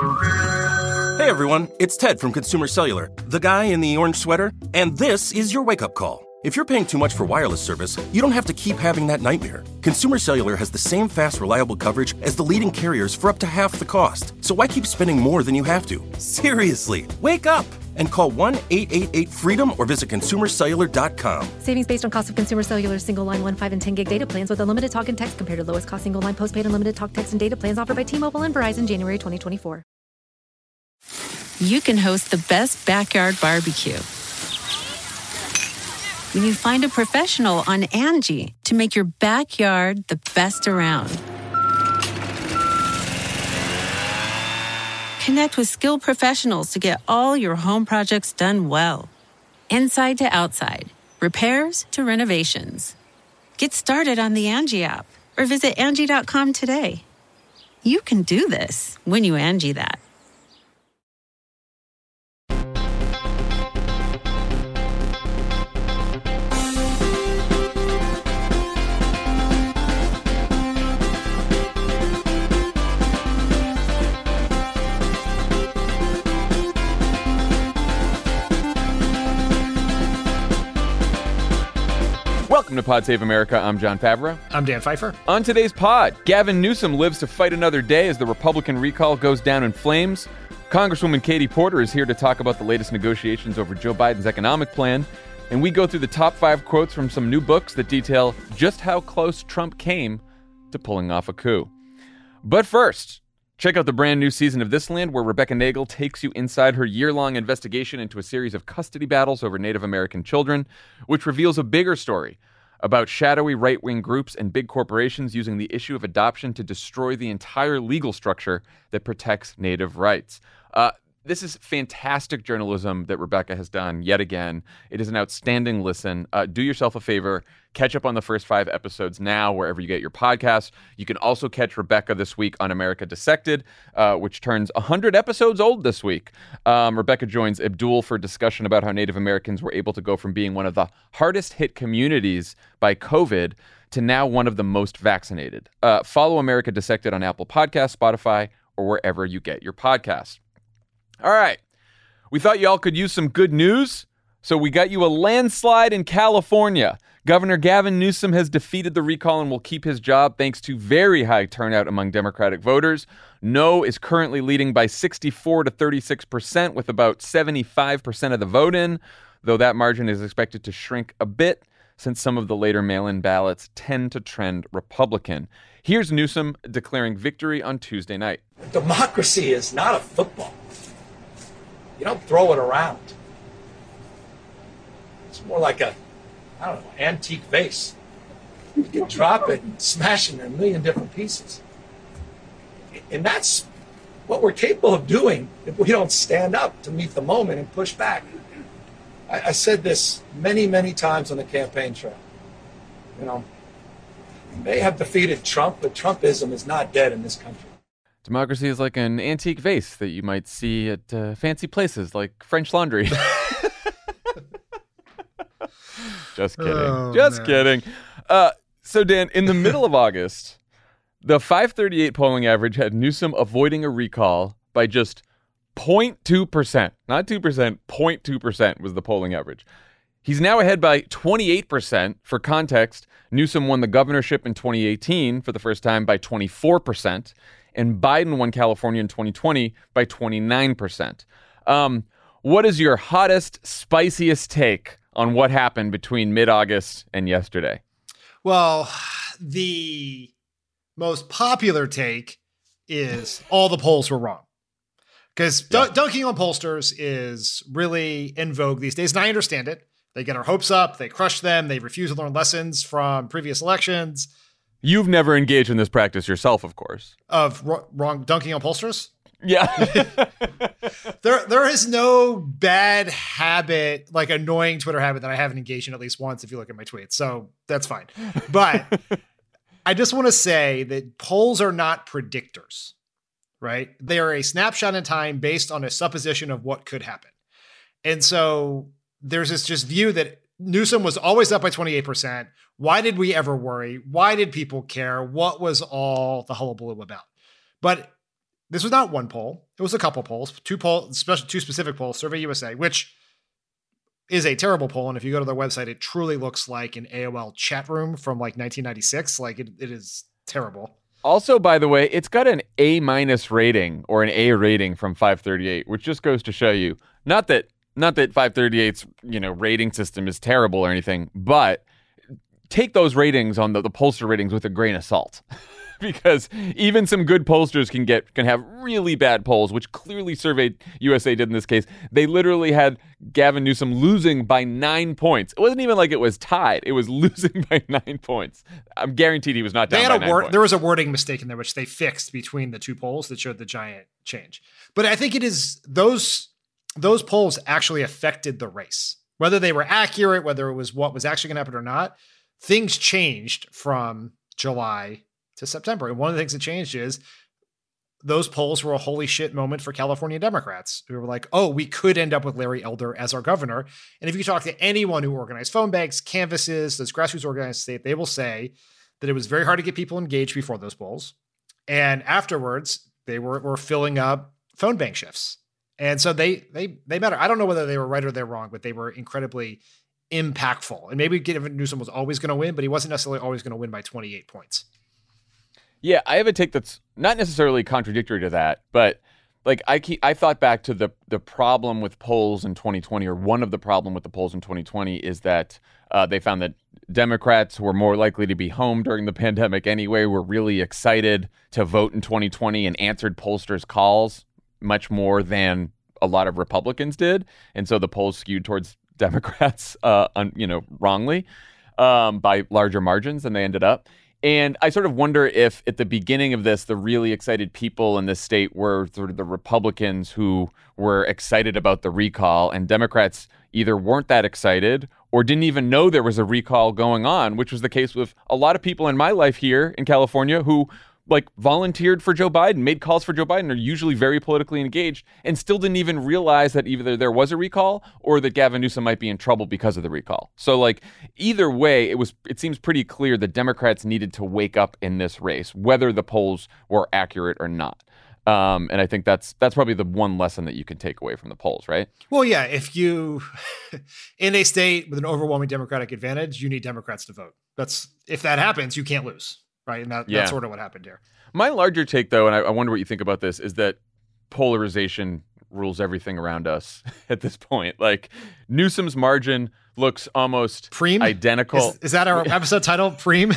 Hey everyone, it's Ted from Consumer Cellular, the guy in the orange sweater, and this is your wake-up call. If you're paying too much for wireless service, you don't have to keep having that nightmare. Consumer Cellular has the same fast, reliable coverage as the leading carriers for up to half the cost. So why keep spending more than you have to? Seriously, wake up and call 1-888-FREEDOM or visit consumercellular.com. Savings based on cost of Consumer Cellular single line 1, 5, and 10 gig data plans with unlimited talk and text compared to lowest cost single line postpaid unlimited talk, text, and data plans offered by T-Mobile and Verizon January 2024. You can host the best backyard barbecue when you find a professional on Angie to make your backyard the best around. Connect with skilled professionals to get all your home projects done well. Inside to outside, repairs to renovations. Get started on the Angie app or visit Angie.com today. You can do this when you Angie that. Welcome to Pod Save America. I'm John Favreau. I'm Dan Pfeiffer. On today's pod, Gavin Newsom lives to fight another day as the Republican recall goes down in flames. Congresswoman Katie Porter is here to talk about the latest negotiations over Joe Biden's economic plan. And we go through the top 5 quotes from some new books that detail just how close Trump came to pulling off a coup. But first, check out the brand new season of This Land, where Rebecca Nagle takes you inside her year-long investigation into a series of custody battles over Native American children, which reveals a bigger story about shadowy right-wing groups and big corporations using the issue of adoption to destroy the entire legal structure that protects Native rights. This is fantastic journalism that Rebecca has done yet again. It is an outstanding listen. Do yourself a favor. Catch up on the first 5 episodes now, wherever you get your podcasts. You can also catch Rebecca this week on America Dissected, which turns 100 episodes old this week. Rebecca joins Abdul for a discussion about how Native Americans were able to go from being one of the hardest hit communities by COVID to now one of the most vaccinated. Follow America Dissected on Apple Podcasts, Spotify, or wherever you get your podcasts. All right, we thought y'all could use some good news, so we got you a landslide in California. Governor Gavin Newsom has defeated the recall and will keep his job thanks to very high turnout among Democratic voters. No is currently leading by 64 to 36% with about 75% of the vote in, though that margin is expected to shrink a bit since some of the later mail-in ballots tend to trend Republican. Here's Newsom declaring victory on Tuesday night. Democracy is not a football. You don't throw it around. It's more like antique vase. You can drop it and smash it in a million different pieces. And that's what we're capable of doing if we don't stand up to meet the moment and push back. I said this many, many times on the campaign trail. You may have defeated Trump, but Trumpism is not dead in this country. Democracy is like an antique vase that you might see at fancy places like French Laundry. Just kidding. Just kidding. So, Dan, in the middle of August, the 538 polling average had Newsom avoiding a recall by just 0.2%. Not 2%, 0.2% was the polling average. He's now ahead by 28%. For context, Newsom won the governorship in 2018 for the first time by 24%. And Biden won California in 2020 by 29%. What is your hottest, spiciest take on what happened between mid-August and yesterday? Well, the most popular take is all the polls were wrong. Because dunking on pollsters is really in vogue these days, and I understand it. They get our hopes up, they crush them, they refuse to learn lessons from previous elections. You've never engaged in this practice yourself, of course. Of wrong dunking on pollsters? Yeah. There is no bad habit, like annoying Twitter habit that I haven't engaged in at least once if you look at my tweets. So that's fine. But I just want to say that polls are not predictors, right? They are a snapshot in time based on a supposition of what could happen. And so there's this just view that Newsom was always up by 28%. Why did we ever worry? Why did people care? What was all the hullabaloo about? But this was not one poll. It was a couple polls, two specific polls, Survey USA, which is a terrible poll. And if you go to their website, it truly looks like an AOL chat room from like 1996. Like it is terrible. Also, by the way, it's got an A- rating or an A rating from 538, which just goes to show you, not that 538's, rating system is terrible or anything, but take those ratings on the pollster ratings with a grain of salt. Because even some good pollsters can have really bad polls, which clearly Survey USA did in this case. They literally had Gavin Newsom losing by 9 points. It wasn't even like it was tied. It was losing by 9 points. I'm guaranteed he was not down by 9 points. There was a wording mistake in there, which they fixed between the two polls that showed the giant change. But I think it is those polls actually affected the race. Whether they were accurate, whether it was what was actually going to happen or not, things changed from July to September. And one of the things that changed is those polls were a holy shit moment for California Democrats who were like, oh, we could end up with Larry Elder as our governor. And if you talk to anyone who organized phone banks, canvases, those grassroots organized state, they will say that it was very hard to get people engaged before those polls. And afterwards, they were filling up phone bank shifts. And so they matter. I don't know whether they were right or they're wrong, but they were incredibly impactful. And maybe Gavin Newsom was always going to win, but he wasn't necessarily always going to win by 28 points. Yeah, I have a take that's not necessarily contradictory to that, but like I thought back to the problem with polls in 2020, or one of the problem with the polls in 2020 is that they found that Democrats were more likely to be home during the pandemic anyway, were really excited to vote in 2020 and answered pollsters' calls much more than a lot of Republicans did. And so the polls skewed towards Democrats, wrongly, by larger margins than they ended up. And I sort of wonder if at the beginning of this, the really excited people in this state were sort of the Republicans who were excited about the recall, and Democrats either weren't that excited or didn't even know there was a recall going on, which was the case with a lot of people in my life here in California who volunteered for Joe Biden, made calls for Joe Biden, are usually very politically engaged, and still didn't even realize that either there was a recall or that Gavin Newsom might be in trouble because of the recall. So either way, it seems pretty clear that Democrats needed to wake up in this race, whether the polls were accurate or not. And I think that's probably the one lesson that you can take away from the polls, right? Well, yeah, if you in a state with an overwhelming Democratic advantage, you need Democrats to vote. If that happens, you can't lose. Right. And that's sort of what happened here. My larger take, though, and I wonder what you think about this, is that polarization rules everything around us at this point. Newsom's margin looks almost identical. Is that our episode title? Preem?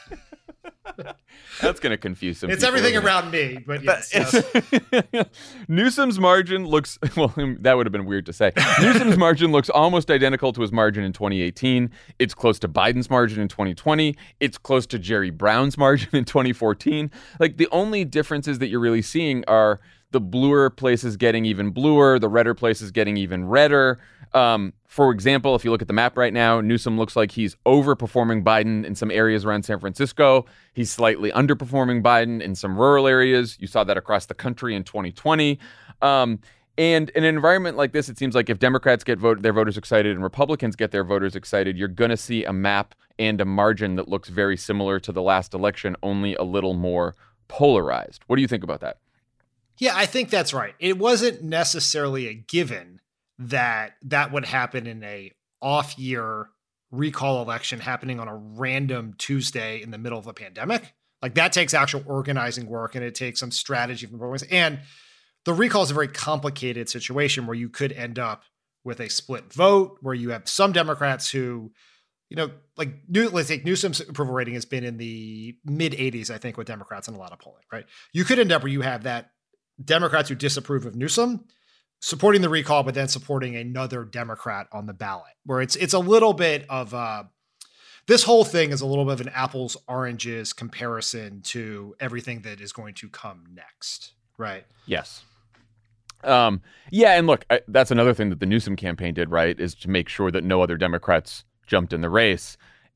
That's going to confuse some people. It's everything around me, but yes. Newsom's margin looks, well, that would have been weird to say. Newsom's margin looks almost identical to his margin in 2018. It's close to Biden's margin in 2020. It's close to Jerry Brown's margin in 2014. The only differences that you're really seeing are the bluer places getting even bluer, the redder places getting even redder. For example, if you look at the map right now, Newsom looks like he's overperforming Biden in some areas around San Francisco. He's slightly underperforming Biden in some rural areas. You saw that across the country in 2020. And in an environment like this, it seems like if Democrats get their voters excited and Republicans get their voters excited, you're going to see a map and a margin that looks very similar to the last election, only a little more polarized. What do you think about that? Yeah, I think that's right. It wasn't necessarily a given that would happen in a off-year recall election happening on a random Tuesday in the middle of a pandemic. That takes actual organizing work, and it takes some strategy from programs. And the recall is a very complicated situation where you could end up with a split vote, where you have some Democrats who, let's take Newsom's approval rating has been in the mid 80s, I think, with Democrats in a lot of polling, right? You could end up where you have that Democrats who disapprove of Newsom supporting the recall, but then supporting another Democrat on the ballot, where it's a little bit of this whole thing is a little bit of an apples oranges comparison to everything that is going to come next, right? Yes. And look, that's another thing that the Newsom campaign did, right, is to make sure that no other Democrats jumped in the race.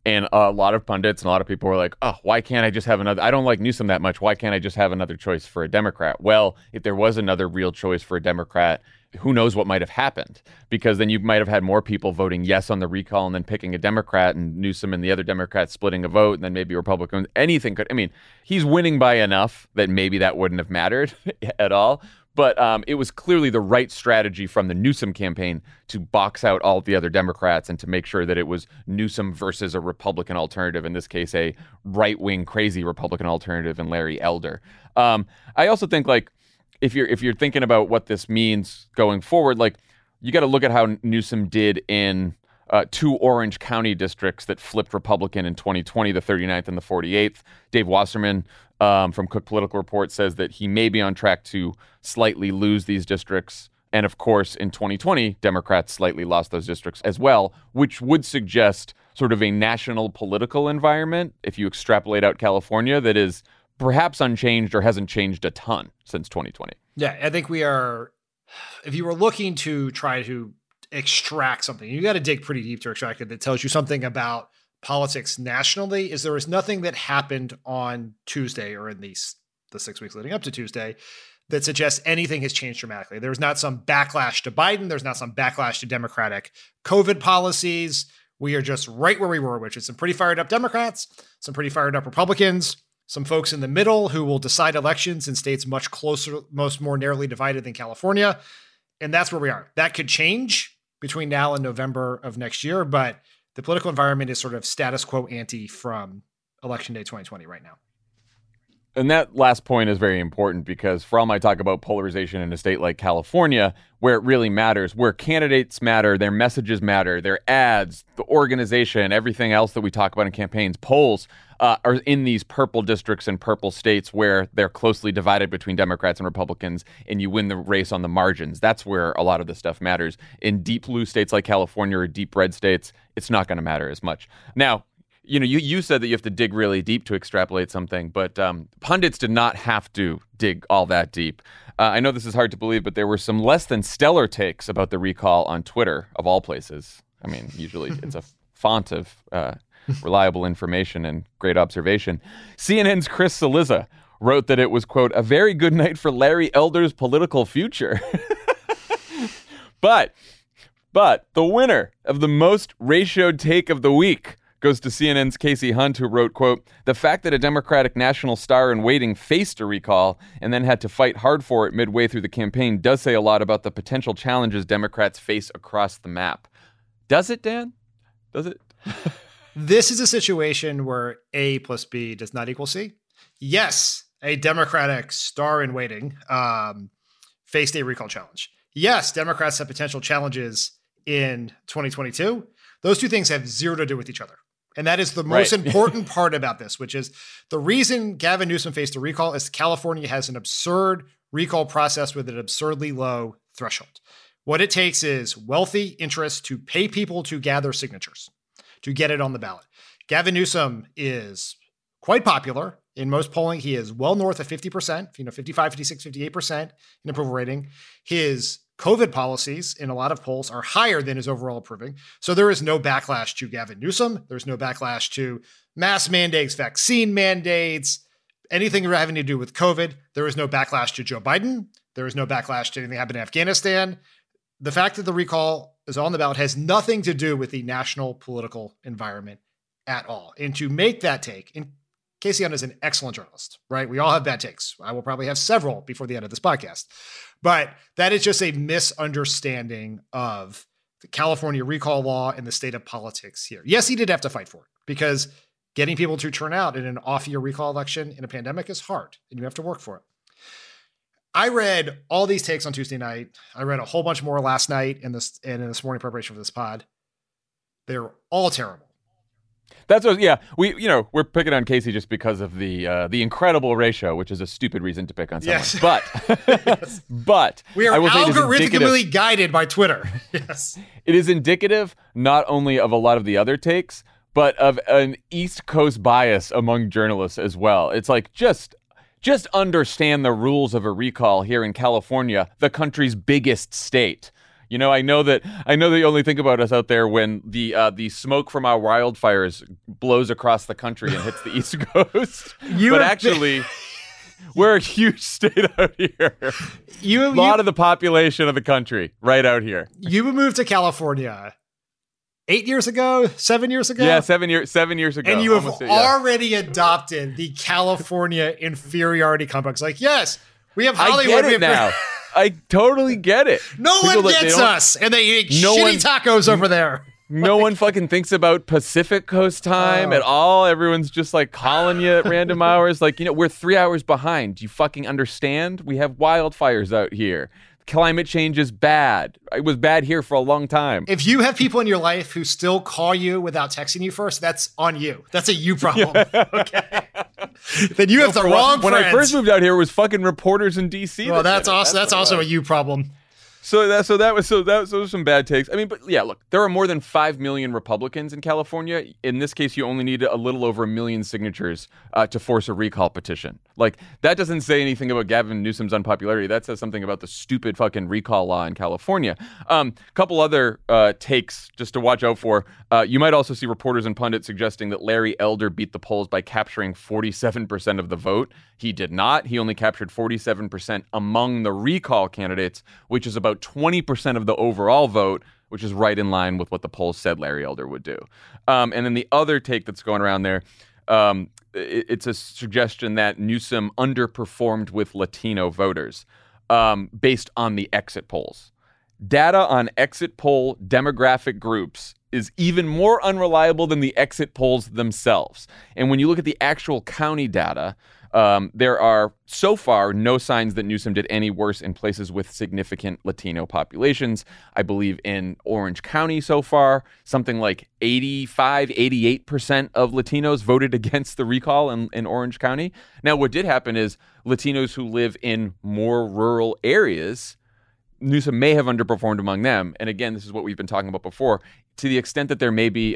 And a lot of pundits and a lot of people were like, oh, why can't I just have another? I don't like Newsom that much. Why can't I just have another choice for a Democrat? Well, if there was another real choice for a Democrat, who knows what might have happened? Because then you might have had more people voting yes on the recall and then picking a Democrat, and Newsom and the other Democrats splitting a vote, and then maybe Republicans. Anything could. I mean, he's winning by enough that maybe that wouldn't have mattered at all. But it was clearly the right strategy from the Newsom campaign to box out all the other Democrats and to make sure that it was Newsom versus a Republican alternative, in this case, a right-wing crazy Republican alternative in Larry Elder. I also think, like, if you're thinking about what this means going forward, like, you got to look at how Newsom did in two Orange County districts that flipped Republican in 2020, the 39th and the 48th. Dave Wasserman from Cook Political Report says that he may be on track to slightly lose these districts. And of course, in 2020, Democrats slightly lost those districts as well, which would suggest sort of a national political environment, if you extrapolate out California, that is perhaps unchanged or hasn't changed a ton since 2020. Yeah, I think we are, if you were looking to try to extract something, you got to dig pretty deep to extract it that tells you something about politics nationally. Is there was nothing that happened on Tuesday or in the 6 weeks leading up to Tuesday that suggests anything has changed dramatically. There's not some backlash to Biden. There's not some backlash to Democratic COVID policies. We are just right where we were, which is some pretty fired up Democrats, some pretty fired up Republicans, some folks in the middle who will decide elections in states much closer, more narrowly divided than California. And that's where we are. That could change between now and November of next year, but the political environment is sort of status quo ante from Election Day 2020 right now. And that last point is very important because for all my talk about polarization in a state like California, where it really matters, where candidates matter, their messages matter, their ads, the organization, everything else that we talk about in campaigns, polls are in these purple districts and purple states where they're closely divided between Democrats and Republicans, and you win the race on the margins. That's where a lot of this stuff matters. In deep blue states like California or deep red states, it's not going to matter as much. Now, you know, you said that you have to dig really deep to extrapolate something, but pundits did not have to dig all that deep. I know this is hard to believe, but there were some less than stellar takes about the recall on Twitter, of all places. I mean, usually it's a font of reliable information and great observation. CNN's Chris Cillizza wrote that it was, quote, a very good night for Larry Elder's political future. But the winner of the most ratioed take of the week goes to CNN's Casey Hunt, who wrote, quote, the fact that a Democratic national star in waiting faced a recall and then had to fight hard for it midway through the campaign does say a lot about the potential challenges Democrats face across the map. Does it, Dan? Does it? This is a situation where A plus B does not equal C. Yes, a Democratic star in waiting faced a recall challenge. Yes, Democrats have potential challenges in 2022. Those two things have zero to do with each other. And that is the most important part about this, which is the reason Gavin Newsom faced a recall is California has an absurd recall process with an absurdly low threshold. What it takes is wealthy interests to pay people to gather signatures to get it on the ballot. Gavin Newsom is quite popular. In most polling, he is well north of 50%, 55, 56, 58% in approval rating. His COVID policies in a lot of polls are higher than his overall approving. So there is no backlash to Gavin Newsom. There's no backlash to mask mandates, vaccine mandates, anything having to do with COVID. There is no backlash to Joe Biden. There is no backlash to anything that happened in Afghanistan. The fact that the recall is on the ballot has nothing to do with the national political environment at all. And to make that take, and Casey Hunt is an excellent journalist, right? We all have bad takes. I will probably have several before the end of this podcast. But that is just a misunderstanding of the California recall law and the state of politics here. Yes, he did have to fight for it because getting people to turn out in an off-year recall election in a pandemic is hard, and you have to work for it. I read all these takes on Tuesday night. I read a whole bunch more last night and in this morning preparation for this pod. They're all terrible. That's what, yeah. We're picking on Casey just because of the incredible ratio, which is a stupid reason to pick on someone. Yes. But we are algorithmically guided guided by Twitter. Yes, it is indicative not only of a lot of the other takes, but of an East Coast bias among journalists as well. It's like just understand the rules of a recall here in California, the country's biggest state. You know, I know that you only think about us out there when the smoke from our wildfires blows across the country and hits the East Coast. But actually, we're a huge state out here. A lot of the population of the country right out here. You moved to California 8 years ago, 7 years ago? Yeah, 7 years ago. And you have already adopted the California inferiority complex. Like, yes, we have Hollywood. I get it now. I totally get it. No one gets us, and they eat shitty tacos over there. No one fucking thinks about Pacific Coast time at all. Everyone's just like calling you at random hours. Like, you know, we're 3 hours behind. Do you fucking understand? We have wildfires out here. Climate change is bad. It was bad here for a long time. If you have people in your life who still call you without texting you first, that's on you. That's a you problem. Okay. Then you have the wrong friends. When I first moved out here, it was fucking reporters in DC. Well, that's also a you problem. So those were some bad takes. I mean, but yeah, look, there are more than 5 million Republicans in California. In this case, you only need a little over 1 million signatures to force a recall petition. Like, that doesn't say anything about Gavin Newsom's unpopularity. That says something about the stupid fucking recall law in California. Couple other takes just to watch out for. You might also see reporters and pundits suggesting that Larry Elder beat the polls by capturing 47% of the vote. He did not. He only captured 47% among the recall candidates, which is about 20% of the overall vote, which is right in line with what the polls said Larry Elder would do. And then the other take that's going around there, it's a suggestion that Newsom underperformed with Latino voters based on the exit polls. Data on exit poll demographic groups is even more unreliable than the exit polls themselves. And when you look at the actual county data, there are so far no signs that Newsom did any worse in places with significant Latino populations. I believe in Orange County so far, something like 88% of Latinos voted against the recall in Orange County. Now, what did happen is Latinos who live in more rural areas, Newsom may have underperformed among them. And again, this is what we've been talking about before. To the extent that there may be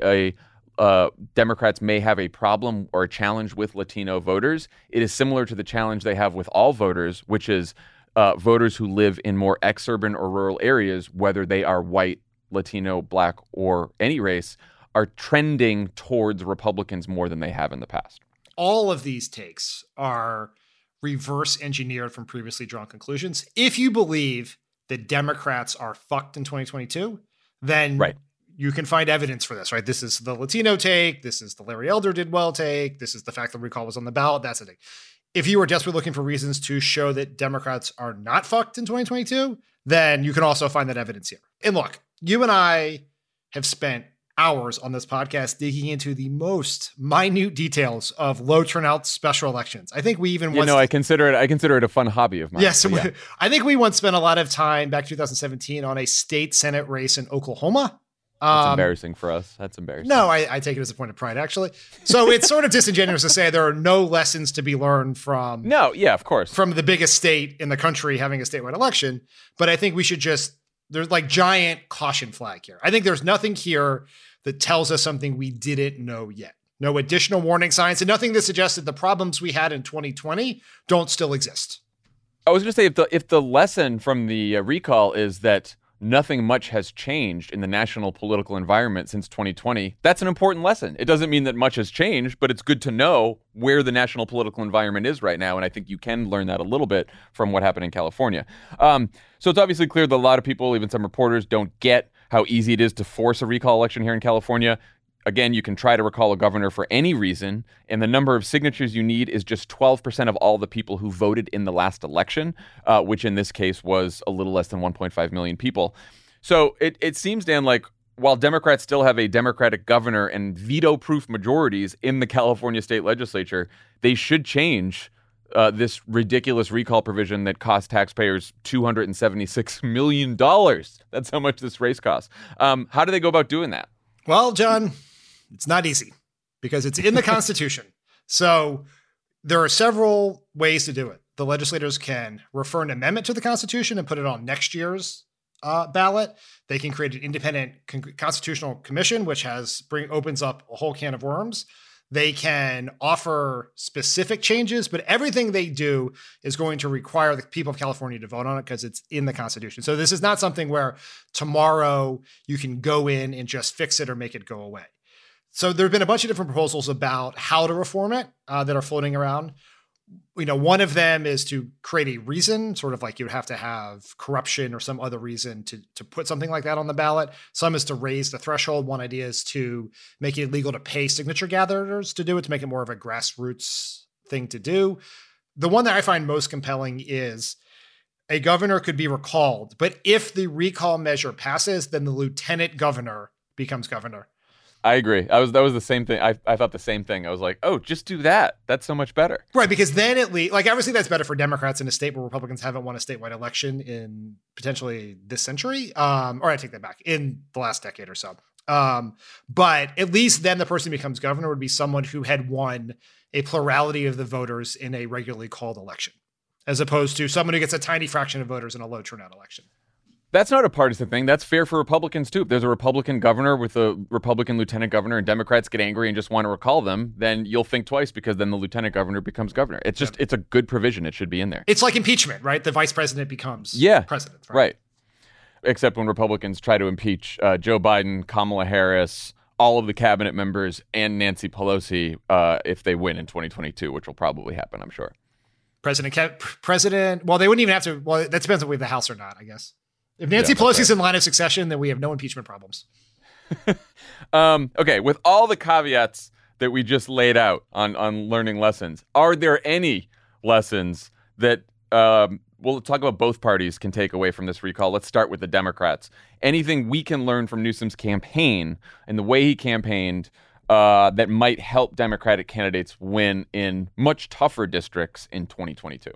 Democrats may have a problem or a challenge with Latino voters, it is similar to the challenge they have with all voters, which is voters who live in more exurban or rural areas, whether they are white, Latino, black, or any race, are trending towards Republicans more than they have in the past. All of these takes are reverse engineered from previously drawn conclusions. If you believe that Democrats are fucked in 2022, then you can find evidence for this, right? This is the Latino take. This is the Larry Elder did well take. This is the fact that recall was on the ballot. That's the thing. If you are desperately looking for reasons to show that Democrats are not fucked in 2022, then you can also find that evidence here. And look, you and I have spent hours on this podcast digging into the most minute details of low turnout special elections. I think we even I consider it a fun hobby of mine. Yes, yeah. I think we once spent a lot of time back 2017 on a state Senate race in Oklahoma. That's embarrassing for us. That's embarrassing. No, I take it as a point of pride, actually. So it's sort of disingenuous to say there are no lessons to be learned from. No, yeah, of course. From the biggest state in the country having a statewide election. But I think we should there's like giant caution flag here. I think there's nothing here that tells us something we didn't know yet. No additional warning signs and nothing that suggests that the problems we had in 2020 don't still exist. I was going to say, if the lesson from the recall is that nothing much has changed in the national political environment since 2020, that's an important lesson. It doesn't mean that much has changed, but it's good to know where the national political environment is right now. And I think you can learn that a little bit from what happened in California. So it's obviously clear that a lot of people, even some reporters, don't get how easy it is to force a recall election here in California. Again, you can try to recall a governor for any reason, and the number of signatures you need is just 12% of all the people who voted in the last election, which in this case was a little less than 1.5 million people. So it seems, Dan, like while Democrats still have a Democratic governor and veto-proof majorities in the California state legislature, they should change this ridiculous recall provision that cost taxpayers $276 million. That's how much this race costs. How do they go about doing that? Well, John, it's not easy because it's in the Constitution. So there are several ways to do it. The legislators can refer an amendment to the Constitution and put it on next year's ballot. They can create an independent constitutional commission, which opens up a whole can of worms. They can offer specific changes, but everything they do is going to require the people of California to vote on it because it's in the Constitution. So this is not something where tomorrow you can go in and just fix it or make it go away. So there have been a bunch of different proposals about how to reform it that are floating around. One of them is to create a reason, sort of like you would have to have corruption or some other reason to put something like that on the ballot. Some is to raise the threshold. One idea is to make it illegal to pay signature gatherers to do it, to make it more of a grassroots thing to do. The one that I find most compelling is a governor could be recalled, but if the recall measure passes, then the lieutenant governor becomes governor. I agree. That was the same thing. I thought the same thing. I was like, oh, just do that. That's so much better. Right, because then at least, obviously that's better for Democrats in a state where Republicans haven't won a statewide election in potentially this century. Or I take that back, in the last decade or so. But at least then the person who becomes governor would be someone who had won a plurality of the voters in a regularly called election, as opposed to someone who gets a tiny fraction of voters in a low turnout election. That's not a partisan thing. That's fair for Republicans, too. If there's a Republican governor with a Republican lieutenant governor and Democrats get angry and just want to recall them, then you'll think twice because then the lieutenant governor becomes governor. It's just, It's a good provision. It should be in there. It's like impeachment, right? The vice president becomes president. Right. Except when Republicans try to impeach Joe Biden, Kamala Harris, all of the cabinet members, and Nancy Pelosi if they win in 2022, which will probably happen, I'm sure. President, well, they wouldn't even have to, well, that depends on we have the House or not, I guess. If Nancy Pelosi's in line of succession, then we have no impeachment problems. Okay, with all the caveats that we just laid out on learning lessons, are there any lessons that we'll talk about both parties can take away from this recall? Let's start with the Democrats. Anything we can learn from Newsom's campaign and the way he campaigned that might help Democratic candidates win in much tougher districts in 2022?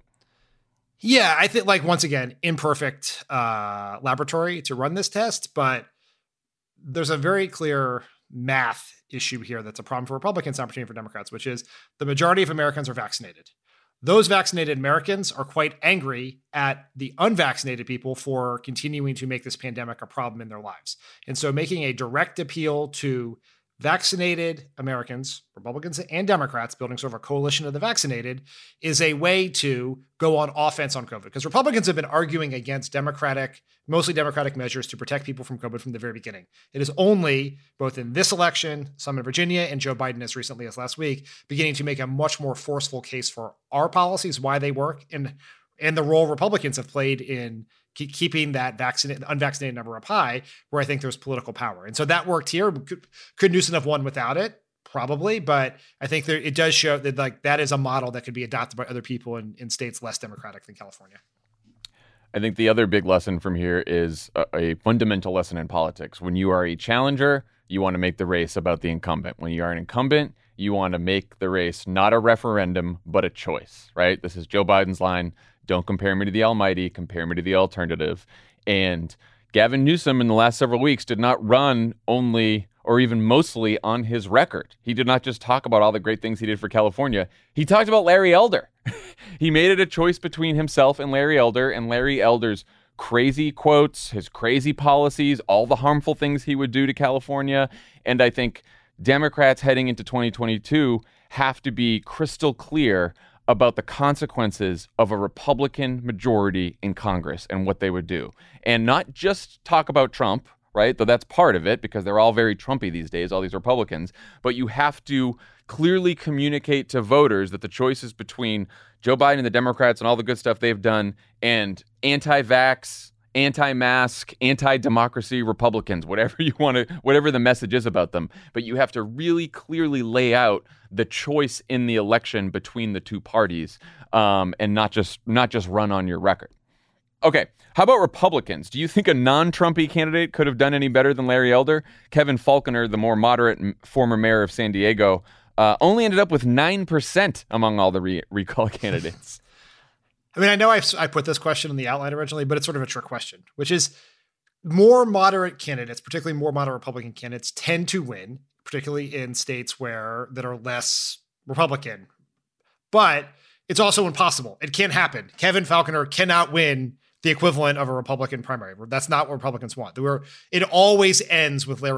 Yeah, I think, once again, imperfect laboratory to run this test, but there's a very clear math issue here that's a problem for Republicans, opportunity for Democrats, which is the majority of Americans are vaccinated. Those vaccinated Americans are quite angry at the unvaccinated people for continuing to make this pandemic a problem in their lives. And so making a direct appeal to vaccinated Americans, Republicans and Democrats, building sort of a coalition of the vaccinated, is a way to go on offense on COVID. Because Republicans have been arguing against mostly Democratic measures to protect people from COVID from the very beginning. It is only, both in this election, some in Virginia, and Joe Biden as recently as last week, beginning to make a much more forceful case for our policies, why they work, and the role Republicans have played in keeping that unvaccinated number up high, where I think there's political power. And so that worked here. Could Newsom have won without it? Probably. But I think it does show that that is a model that could be adopted by other people in states less democratic than California. I think the other big lesson from here is a fundamental lesson in politics. When you are a challenger, you want to make the race about the incumbent. When you are an incumbent, you want to make the race not a referendum, but a choice, right? This is Joe Biden's line. Don't compare me to the almighty, compare me to the alternative. And Gavin Newsom in the last several weeks did not run only or even mostly on his record. He did not just talk about all the great things he did for California. He talked about Larry Elder. He made it a choice between himself and Larry Elder's crazy quotes, his crazy policies, all the harmful things he would do to California. And I think Democrats heading into 2022 have to be crystal clear about the consequences of a Republican majority in Congress and what they would do. And not just talk about Trump, right? Though that's part of it because they're all very Trumpy these days, all these Republicans. But you have to clearly communicate to voters that the choice is between Joe Biden and the Democrats and all the good stuff they've done and anti-vax, anti-mask, anti-democracy Republicans, whatever the message is about them. But you have to really clearly lay out the choice in the election between the two parties, and not just run on your record. Okay, how about Republicans? Do you think a non-Trumpy candidate could have done any better than Larry Elder? Kevin Faulconer, the more moderate former mayor of San Diego, only ended up with 9% among all the recall candidates. I mean, I know I put this question in the outline originally, but it's sort of a trick question, which is more moderate candidates, particularly more moderate Republican candidates, tend to win, particularly in states that are less Republican. But it's also impossible. It can't happen. Kevin Faulconer cannot win the equivalent of a Republican primary. That's not what Republicans want. It always ends with Larry Elder.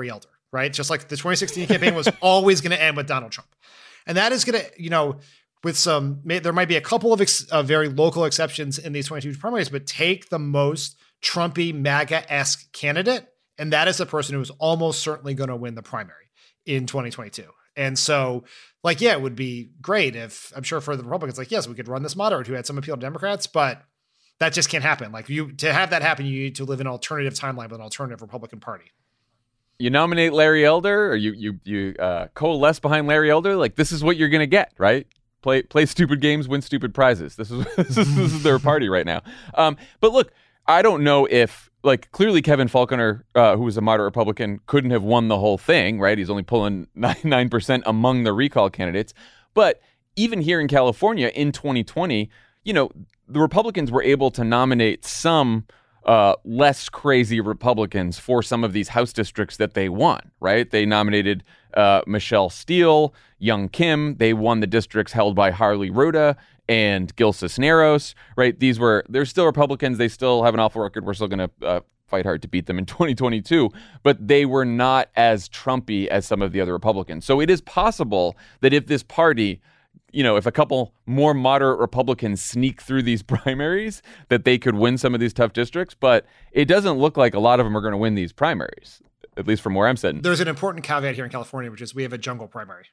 right? Just like the 2016 campaign was always going to end with Donald Trump. And that is going to, with there might be a couple of very local exceptions in these 22 primaries, but take the most Trumpy, MAGA-esque candidate, and that is the person who is almost certainly going to win the primary in 2022. And so, it would be great if, I'm sure for the Republicans, yes, we could run this moderate who had some appeal to Democrats, but that just can't happen. To have that happen, you need to live in an alternative timeline with an alternative Republican Party. You nominate Larry Elder, or you coalesce behind Larry Elder. This is what you're going to get, right? Play stupid games, win stupid prizes. This is their party right now. But look, I don't know if, clearly Kevin Faulconer, who was a moderate Republican, couldn't have won the whole thing, right? He's only pulling 9% among the recall candidates. But even here in California in 2020, the Republicans were able to nominate some less crazy Republicans for some of these House districts that they won, right? They nominated Michelle Steele, Young Kim. They won the districts held by Harley Rhoda and Gil Cisneros, right? They're still Republicans. They still have an awful record. We're still going to fight hard to beat them in 2022, but they were not as Trumpy as some of the other Republicans. So it is possible that if this party, if a couple more moderate Republicans sneak through these primaries, that they could win some of these tough districts, but it doesn't look like a lot of them are going to win these primaries, at least from where I'm sitting. There's an important caveat here in California, which is we have a jungle primary.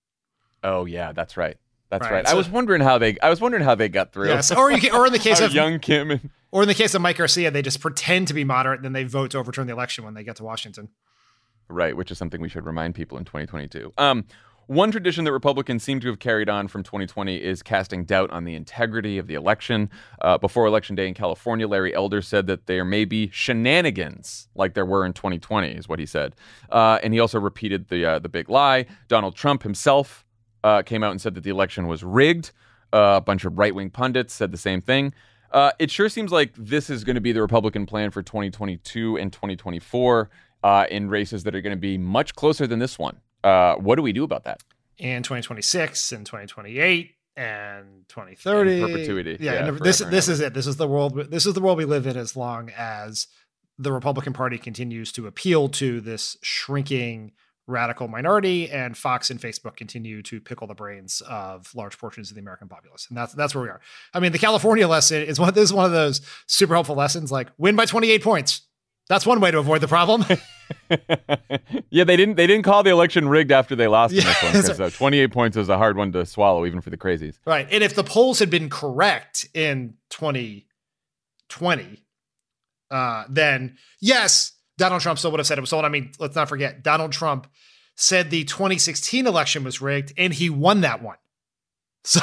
Oh yeah, that's right. That's right. So, I was wondering how they got through. Yes, or in the case of Young Kim, or in the case of Mike Garcia, they just pretend to be moderate, and then they vote to overturn the election when they get to Washington. Right, which is something we should remind people in 2022. One tradition that Republicans seem to have carried on from 2020 is casting doubt on the integrity of the election. Before Election Day in California, Larry Elder said that there may be shenanigans like there were in 2020, is what he said. And he also repeated the big lie. Donald Trump himself came out and said that the election was rigged. A bunch of right-wing pundits said the same thing. It sure seems like this is going to be the Republican plan for 2022 and 2024 in races that are going to be much closer than this one. What do we do about that? And 2026 and 2028 and 2030. And perpetuity. Yeah, and this is it. This is the world we live in as long as the Republican Party continues to appeal to this shrinking radical minority, and Fox and Facebook continue to pickle the brains of large portions of the American populace. And that's where we are. I mean, the California lesson is one of those super helpful lessons, win by 28 points. That's one way to avoid the problem. Yeah, they didn't call the election rigged after they lost in this one, because 28 points is a hard one to swallow, even for the crazies. Right. And if the polls had been correct in 2020, then yes, Donald Trump still would have said it was stolen. I mean, let's not forget, Donald Trump said the 2016 election was rigged, and he won that one. So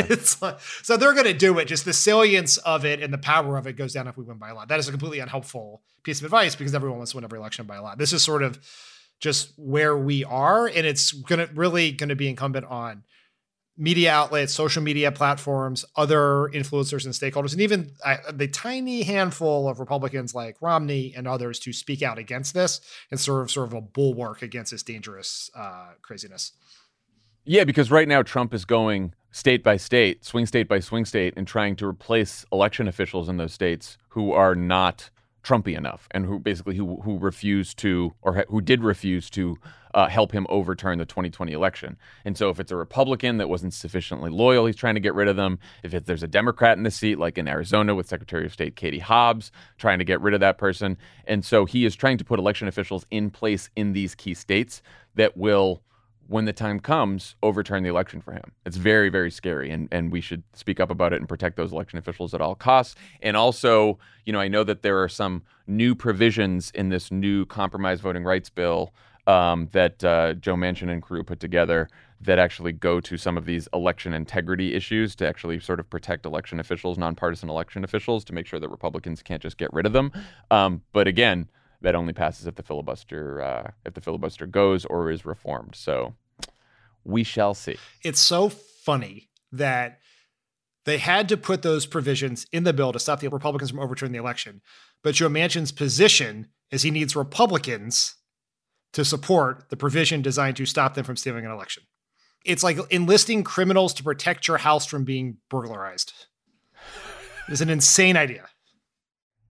so they're going to do it. Just the salience of it and the power of it goes down if we win by a lot. That is a completely unhelpful piece of advice, because everyone wants to win every election by a lot. This is sort of just where we are, and it's going to be incumbent on media outlets, social media platforms, other influencers and stakeholders, and even the tiny handful of Republicans like Romney and others to speak out against this and sort of a bulwark against this dangerous craziness. Yeah, because right now Trump is going state by state, swing state by swing state, and trying to replace election officials in those states who are not Trumpy enough, and who basically who refused to, or who did refuse to help him overturn the 2020 election. And so if it's a Republican that wasn't sufficiently loyal, he's trying to get rid of them. If there's a Democrat in the seat, like in Arizona with Secretary of State Katie Hobbs, trying to get rid of that person. And so he is trying to put election officials in place in these key states that will, when the time comes, overturn the election for him. It's very, very scary, and we should speak up about it and protect those election officials at all costs. And also, I know that there are some new provisions in this new compromise voting rights bill that Joe Manchin and crew put together that actually go to some of these election integrity issues to actually sort of protect election officials, nonpartisan election officials, to make sure that Republicans can't just get rid of them. But again, that only passes if the filibuster goes or is reformed. So we shall see. It's so funny that they had to put those provisions in the bill to stop the Republicans from overturning the election. But Joe Manchin's position is he needs Republicans to support the provision designed to stop them from stealing an election. It's like enlisting criminals to protect your house from being burglarized. It's an insane idea.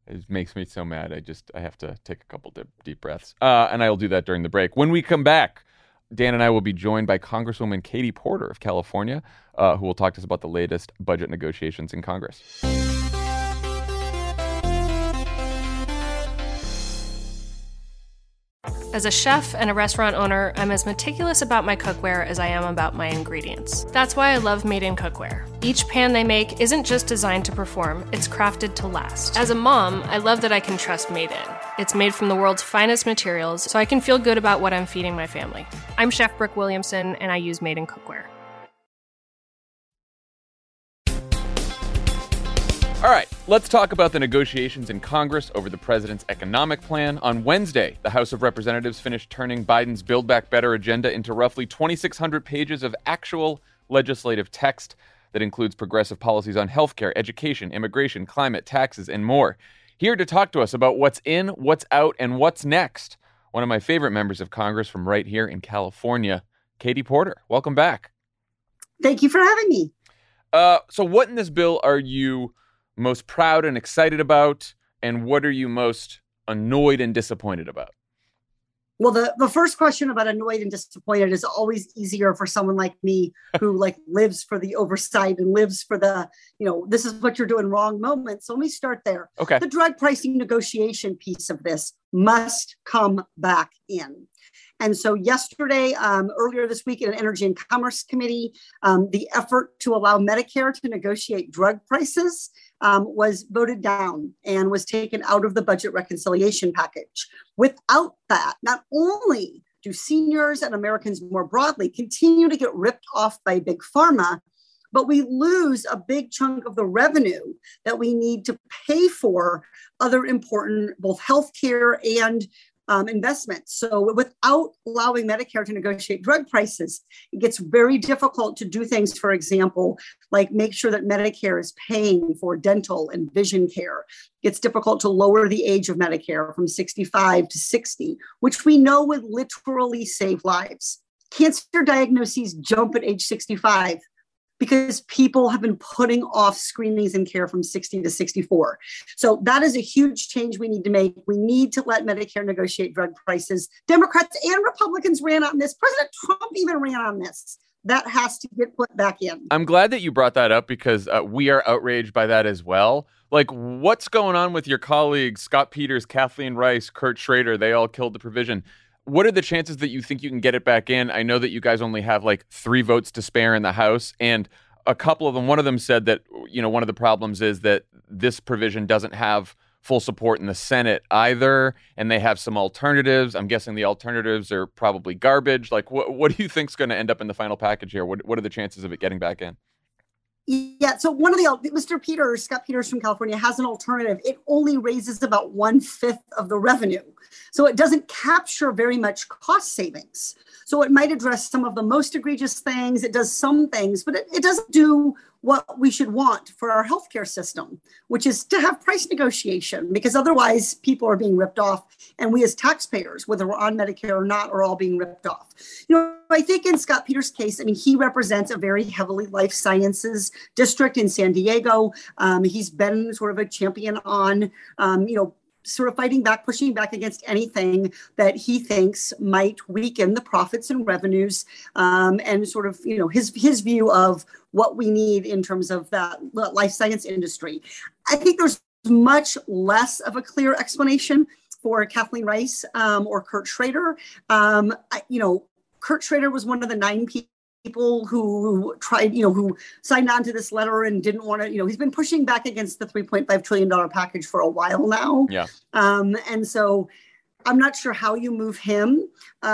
It makes me so mad. I have to take a couple deep breaths. And I'll do that during the break. When we come back, Dan and I will be joined by Congresswoman Katie Porter of California, who will talk to us about the latest budget negotiations in Congress. As a chef and a restaurant owner, I'm as meticulous about my cookware as I am about my ingredients. That's why I love Made in Cookware. Each pan they make isn't just designed to perform, it's crafted to last. As a mom, I love that I can trust Made in. It's made from the world's finest materials, so I can feel good about what I'm feeding my family. I'm Chef Brooke Williamson, and I use Made in Cookware. All right, let's talk about the negotiations in Congress over the president's economic plan. On Wednesday, the House of Representatives finished turning Biden's Build Back Better agenda into roughly 2,600 pages of actual legislative text that includes progressive policies on healthcare, education, immigration, climate, taxes, and more. Here to talk to us about what's in, what's out, and what's next, one of my favorite members of Congress from right here in California, Katie Porter. Welcome back. Thank you for having me. So what in this bill are you most proud and excited about, and what are you most annoyed and disappointed about? Well, the first question about annoyed and disappointed is always easier for someone like me who lives for the oversight and lives for the, this is what you're doing wrong moment. So let me start there. Okay. The drug pricing negotiation piece of this must come back in. And so yesterday, earlier this week in an Energy and Commerce Committee, the effort to allow Medicare to negotiate drug prices was voted down and was taken out of the budget reconciliation package. Without that, not only do seniors and Americans more broadly continue to get ripped off by big pharma, but we lose a big chunk of the revenue that we need to pay for other important both healthcare and investments. So without allowing Medicare to negotiate drug prices, it gets very difficult to do things, for example, like make sure that Medicare is paying for dental and vision care. It's difficult to lower the age of Medicare from 65 to 60, which we know would literally save lives. Cancer diagnoses jump at age 65 because people have been putting off screenings and care from 60 to 64. So that is a huge change we need to make. We need to let Medicare negotiate drug prices. Democrats and Republicans ran on this. President Trump even ran on this. That has to get put back in. I'm glad that you brought that up because we are outraged by that as well. What's going on with your colleagues, Scott Peters, Kathleen Rice, Kurt Schrader? They all killed the provision. What are the chances that you think you can get it back in? I know that you guys only have 3 votes to spare in the House, and a couple of them, one of them said that, one of the problems is that this provision doesn't have full support in the Senate either, and they have some alternatives. I'm guessing the alternatives are probably garbage. What do you think's going to end up in the final package here? What are the chances of it getting back in? Yeah, so Mr. Peters, Scott Peters from California, has an alternative. It only raises about 1/5 of the revenue. So it doesn't capture very much cost savings. So it might address some of the most egregious things. It does some things, but it doesn't do what we should want for our healthcare system, which is to have price negotiation, because otherwise people are being ripped off. And we as taxpayers, whether we're on Medicare or not, are all being ripped off. I think in Scott Peters' case, he represents a very heavily life sciences district in San Diego. He's been sort of a champion on, sort of fighting back, pushing back against anything that he thinks might weaken the profits and revenues, and sort of, his view of what we need in terms of that life science industry. I think there's much less of a clear explanation for Kathleen Rice or Kurt Schrader. Kurt Schrader was one of the 9 people who tried, who signed on to this letter and didn't want to, he's been pushing back against the $3.5 trillion package for a while now. Yeah. And so I'm not sure how you move him.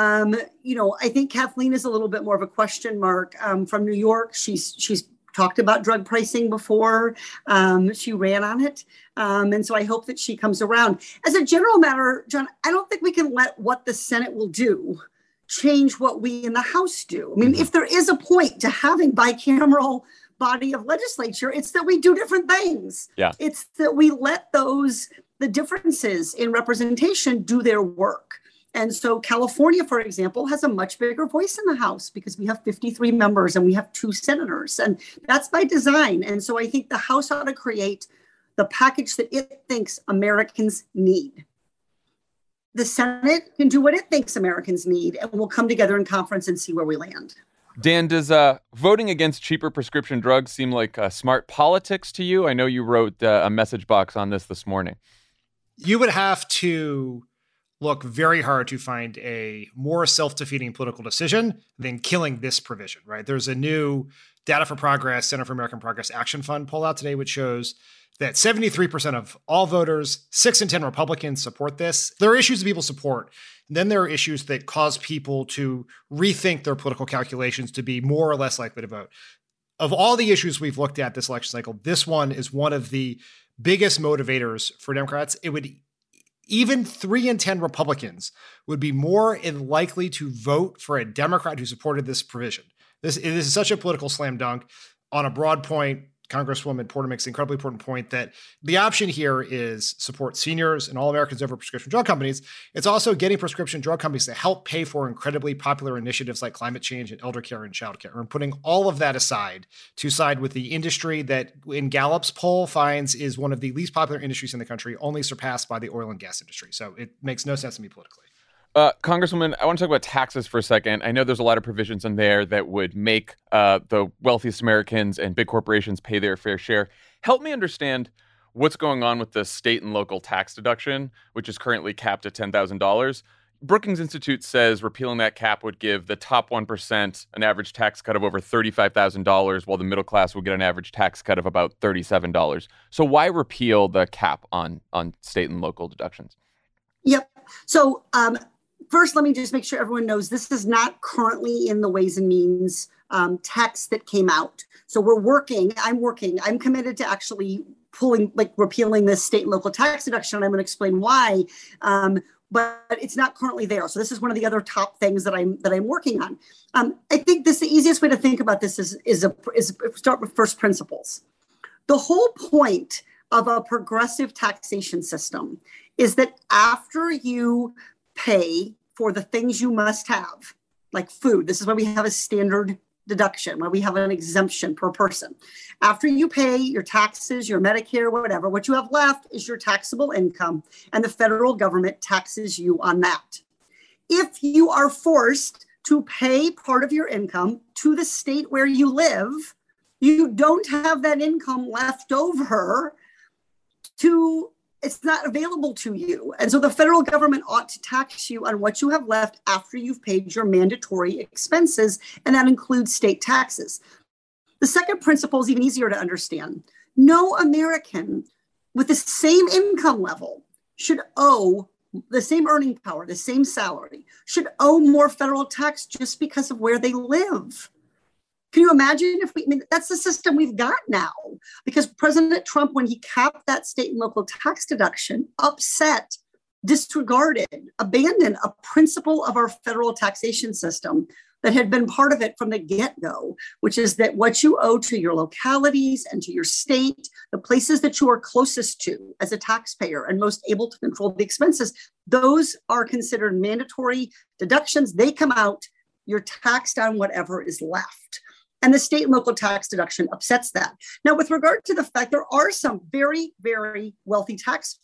I think Kathleen is a little bit more of a question mark. From New York, she's talked about drug pricing before. She ran on it. And so I hope that she comes around. As a general matter, John, I don't think we can let what the Senate will do change what we in the House do. If there is a point to having bicameral body of legislature, it's that we do different things. Yeah. It's that we let the differences in representation do their work. And so California, for example, has a much bigger voice in the House because we have 53 members and we have 2 senators, and that's by design. And so I think the House ought to create the package that it thinks Americans need. The Senate can do what it thinks Americans need, and we'll come together in conference and see where we land. Dan, does voting against cheaper prescription drugs seem like smart politics to you? I know you wrote a message box on this morning. You would have to look very hard to find a more self-defeating political decision than killing this provision, right? There's a new Data for Progress, Center for American Progress Action Fund poll out today, which shows that 73% of all voters, 6 in 10 Republicans support this. There are issues that people support. And then there are issues that cause people to rethink their political calculations to be more or less likely to vote. Of all the issues we've looked at this election cycle, this one is one of the biggest motivators for Democrats. It would even 3 in 10 Republicans would be more likely to vote for a Democrat who supported this provision. This is such a political slam dunk. On a broad point, Congresswoman Porter makes an incredibly important point that the option here is support seniors and all Americans over prescription drug companies. It's also getting prescription drug companies to help pay for incredibly popular initiatives like climate change and elder care and child care. And putting all of that aside to side with the industry that in Gallup's poll finds is one of the least popular industries in the country, only surpassed by the oil and gas industry. So it makes no sense to me politically. Congresswoman, I want to talk about taxes for a second. I know there's a lot of provisions in there that would make the wealthiest Americans and big corporations pay their fair share. Help me understand what's going on with the state and local tax deduction, which is currently capped at $10,000. Brookings Institute says repealing that cap would give the top 1% an average tax cut of over $35,000, while the middle class would get an average tax cut of about $37. So why repeal the cap on state and local deductions? Yep. So, first, let me just make sure everyone knows this is not currently in the Ways and Means text that came out. So I'm committed to actually repealing this state and local tax deduction. And I'm going to explain why, but it's not currently there. So this is one of the other top things that I'm working on. I think the easiest way to think about this is start with first principles. The whole point of a progressive taxation system is that after you pay for the things you must have, like food. This is why we have a standard deduction, why we have an exemption per person. After you pay your taxes, your Medicare, whatever, what you have left is your taxable income, and the federal government taxes you on that. If you are forced to pay part of your income to the state where you live, you don't have that income left over it's not available to you. And so the federal government ought to tax you on what you have left after you've paid your mandatory expenses, and that includes state taxes. The second principle is even easier to understand. No American with the same income level should owe the same earning power, the same salary, should owe more federal tax just because of where they live. Can you imagine that's the system we've got now, because President Trump, when he capped that state and local tax deduction, disregarded, abandoned a principle of our federal taxation system that had been part of it from the get-go, which is that what you owe to your localities and to your state, the places that you are closest to as a taxpayer and most able to control the expenses, those are considered mandatory deductions. They come out, you're taxed on whatever is left. And the state and local tax deduction upsets that. Now, with regard to the fact there are some very, very wealthy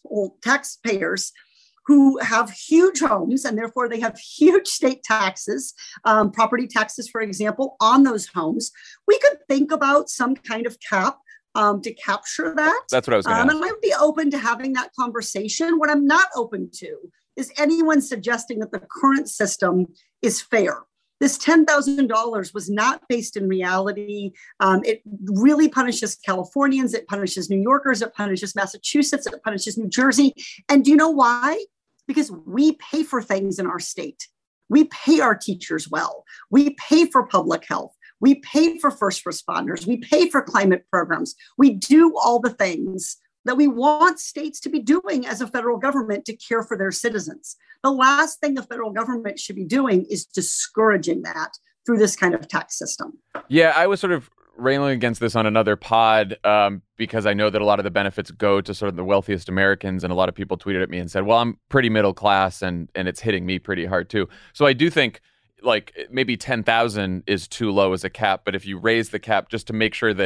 taxpayers who have huge homes, and therefore they have huge state taxes, property taxes, for example, on those homes, we could think about some kind of cap to capture that. That's what I was going to ask. And I would be open to having that conversation. What I'm not open to is anyone suggesting that the current system is fair. This $10,000 was not based in reality. It really punishes Californians. It punishes New Yorkers. It punishes Massachusetts. It punishes New Jersey. And do you know why? Because we pay for things in our state. We pay our teachers well. We pay for public health. We pay for first responders. We pay for climate programs. We do all the things that we want states to be doing as a federal government to care for their citizens. The last thing the federal government should be doing is discouraging that through this kind of tax system. Yeah, I was sort of railing against this on another pod because I know that a lot of the benefits go to sort of the wealthiest Americans, and a lot of people tweeted at me and said, well, I'm pretty middle class and it's hitting me pretty hard too. So I do think like maybe 10,000 is too low as a cap, but if you raise the cap just to make sure that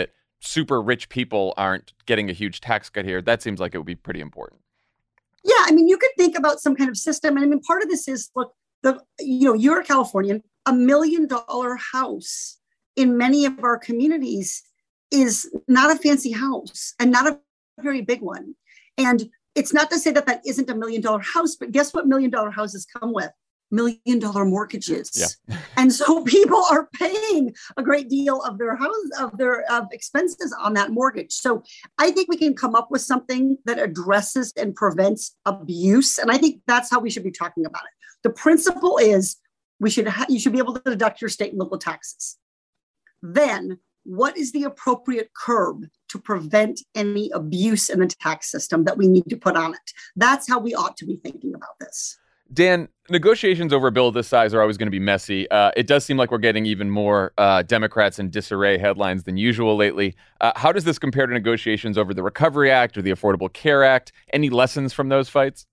super rich people aren't getting a huge tax cut here, that seems like it would be pretty important. Yeah, I mean, you could think about some kind of system. And I mean, part of this is, look, you're a Californian, $1 million house in many of our communities is not a fancy house and not a very big one. And it's not to say that that isn't $1 million house, but guess what $1 million houses come with? $1 million mortgages. Yeah. And so people are paying a great deal of their expenses on that mortgage. So I think we can come up with something that addresses and prevents abuse. And I think that's how we should be talking about it. The principle is you should be able to deduct your state and local taxes. Then what is the appropriate curb to prevent any abuse in the tax system that we need to put on it? That's how we ought to be thinking about this. Dan, negotiations over a bill of this size are always going to be messy. It does seem like we're getting even more Democrats in disarray headlines than usual lately. How does this compare to negotiations over the Recovery Act or the Affordable Care Act? Any lessons from those fights?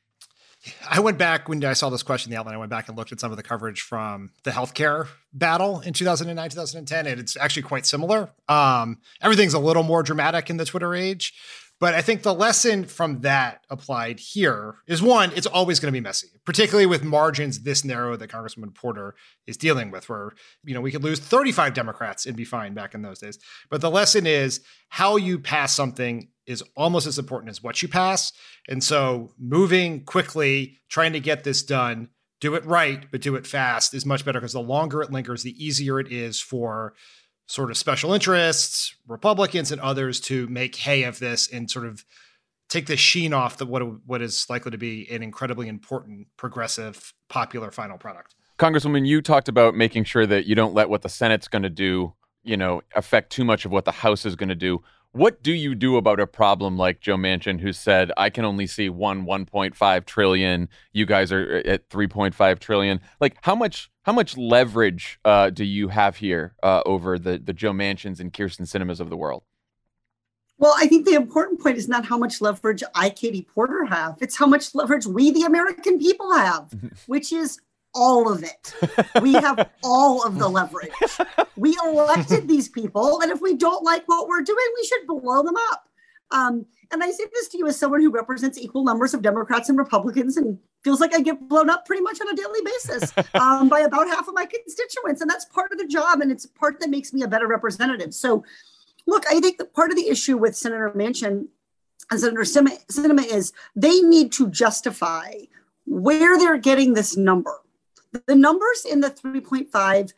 I went back when I saw this question in the outline. I went back and looked at some of the coverage from the healthcare battle in 2009, 2010, and it's actually quite similar. Everything's a little more dramatic in the Twitter age. But I think the lesson from that applied here is, one, it's always going to be messy, particularly with margins this narrow that Congresswoman Porter is dealing with, where, we could lose 35 Democrats and be fine back in those days. But the lesson is how you pass something is almost as important as what you pass. And so moving quickly, trying to get this done, do it right, but do it fast is much better, because the longer it lingers, the easier it is for sort of special interests, Republicans and others to make hay of this and sort of take the sheen off what is likely to be an incredibly important, progressive, popular final product. Congresswoman, you talked about making sure that you don't let what the Senate's going to do, affect too much of what the House is going to do. What do you do about a problem like Joe Manchin, who said, I can only see 1.5 trillion. You guys are at 3.5 trillion. Like, how much leverage do you have here over the Joe Manchins and Kyrsten Sinemas of the world? Well, I think the important point is not how much leverage Katie Porter have. It's how much leverage we, the American people, have, which is all of it. We have all of the leverage. We elected these people, and if we don't like what we're doing, we should blow them up. And I say this to you as someone who represents equal numbers of Democrats and Republicans, and feels like I get blown up pretty much on a daily basis by about half of my constituents. And that's part of the job, and it's a part that makes me a better representative. So, look, I think that part of the issue with Senator Manchin and Senator Sinema is they need to justify where they're getting this number. The numbers in the $3.5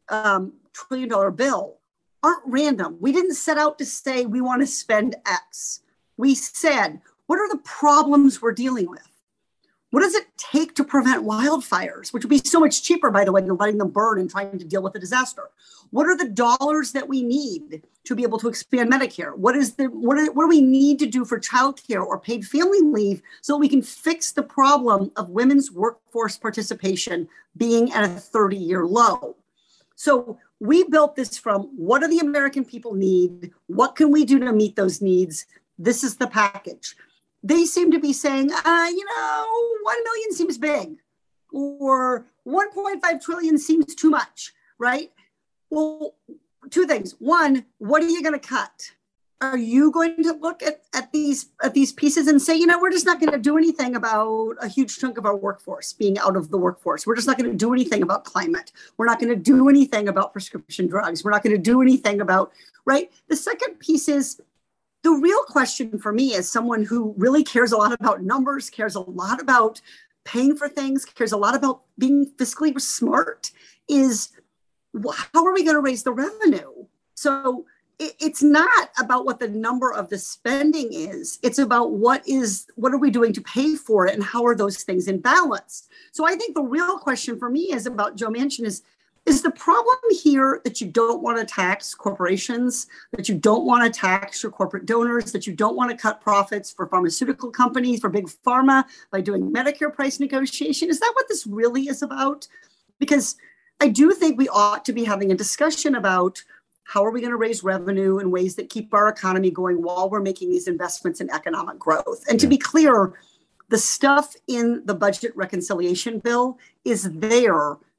trillion bill aren't random. We didn't set out to say we want to spend X. We said, what are the problems we're dealing with? What does it take to prevent wildfires, which would be so much cheaper, by the way, than letting them burn and trying to deal with the disaster? What are the dollars that we need to be able to expand Medicare? What do we need to do for childcare or paid family leave so we can fix the problem of women's workforce participation being at a 30-year low? So we built this from what do the American people need? What can we do to meet those needs? This is the package. They seem to be saying, 1 million seems big, or 1.5 trillion seems too much, right? Well, two things. One, what are you going to cut? Are you going to look at these pieces and say, we're just not going to do anything about a huge chunk of our workforce being out of the workforce. We're just not going to do anything about climate. We're not going to do anything about prescription drugs. We're not going to do anything about, right? The second piece is, the real question for me, as someone who really cares a lot about numbers, cares a lot about paying for things, cares a lot about being fiscally smart, is how are we going to raise the revenue? So it's not about what the number of the spending is. It's about what are we doing to pay for it, and how are those things in balance? So I think the real question for me is about Joe Manchin is the problem here that you don't want to tax corporations, that you don't want to tax your corporate donors, that you don't want to cut profits for pharmaceutical companies, for big pharma by doing Medicare price negotiation? Is that what this really is about? Because I do think we ought to be having a discussion about how are we going to raise revenue in ways that keep our economy going while we're making these investments in economic growth. And to be clear, the stuff in the budget reconciliation bill is there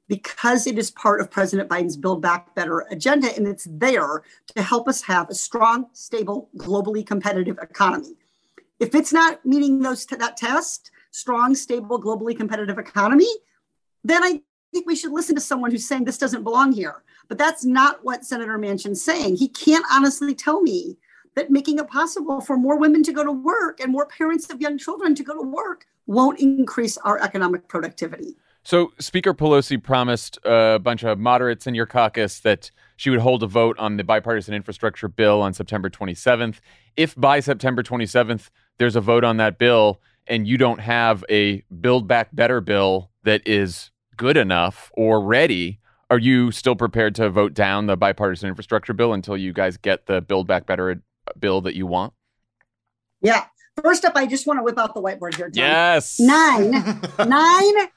because it is part of President Biden's Build Back Better agenda, and it's there to help us have a strong, stable, globally competitive economy. If it's not meeting that test, strong, stable, globally competitive economy, then I think we should listen to someone who's saying this doesn't belong here. But that's not what Senator Manchin's saying. He can't honestly tell me that making it possible for more women to go to work and more parents of young children to go to work won't increase our economic productivity. So Speaker Pelosi promised a bunch of moderates in your caucus that she would hold a vote on the bipartisan infrastructure bill on September 27th. If by September 27th there's a vote on that bill and you don't have a Build Back Better bill that is good enough or ready, are you still prepared to vote down the bipartisan infrastructure bill until you guys get the Build Back Better bill that you want? Yeah. First up, I just want to whip out the whiteboard here, John. Yes. Nine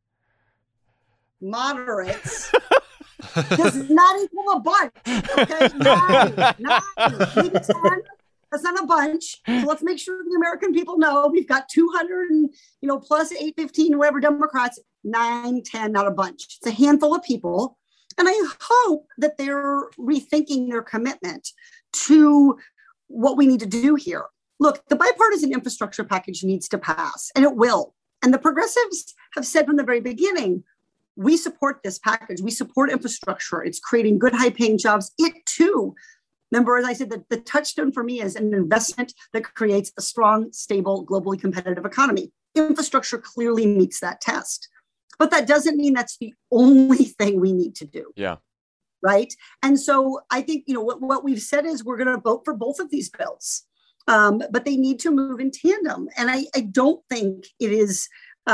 moderates does not equal a bunch. Okay, nine, maybe 10. That's not a bunch. So let's make sure the American people know we've got 200 and plus 815 whatever Democrats. 9, 10, not a bunch. It's a handful of people, and I hope that they're rethinking their commitment to what we need to do here. Look, the bipartisan infrastructure package needs to pass, and it will. And the progressives have said from the very beginning, we support this package. We support infrastructure. It's creating good, high-paying jobs. It, too, remember, as I said, the touchstone for me is an investment that creates a strong, stable, globally competitive economy. Infrastructure clearly meets that test. But that doesn't mean that's the only thing we need to do. Yeah. Right. And so I think, what we've said is we're going to vote for both of these bills, but they need to move in tandem. And I don't think it is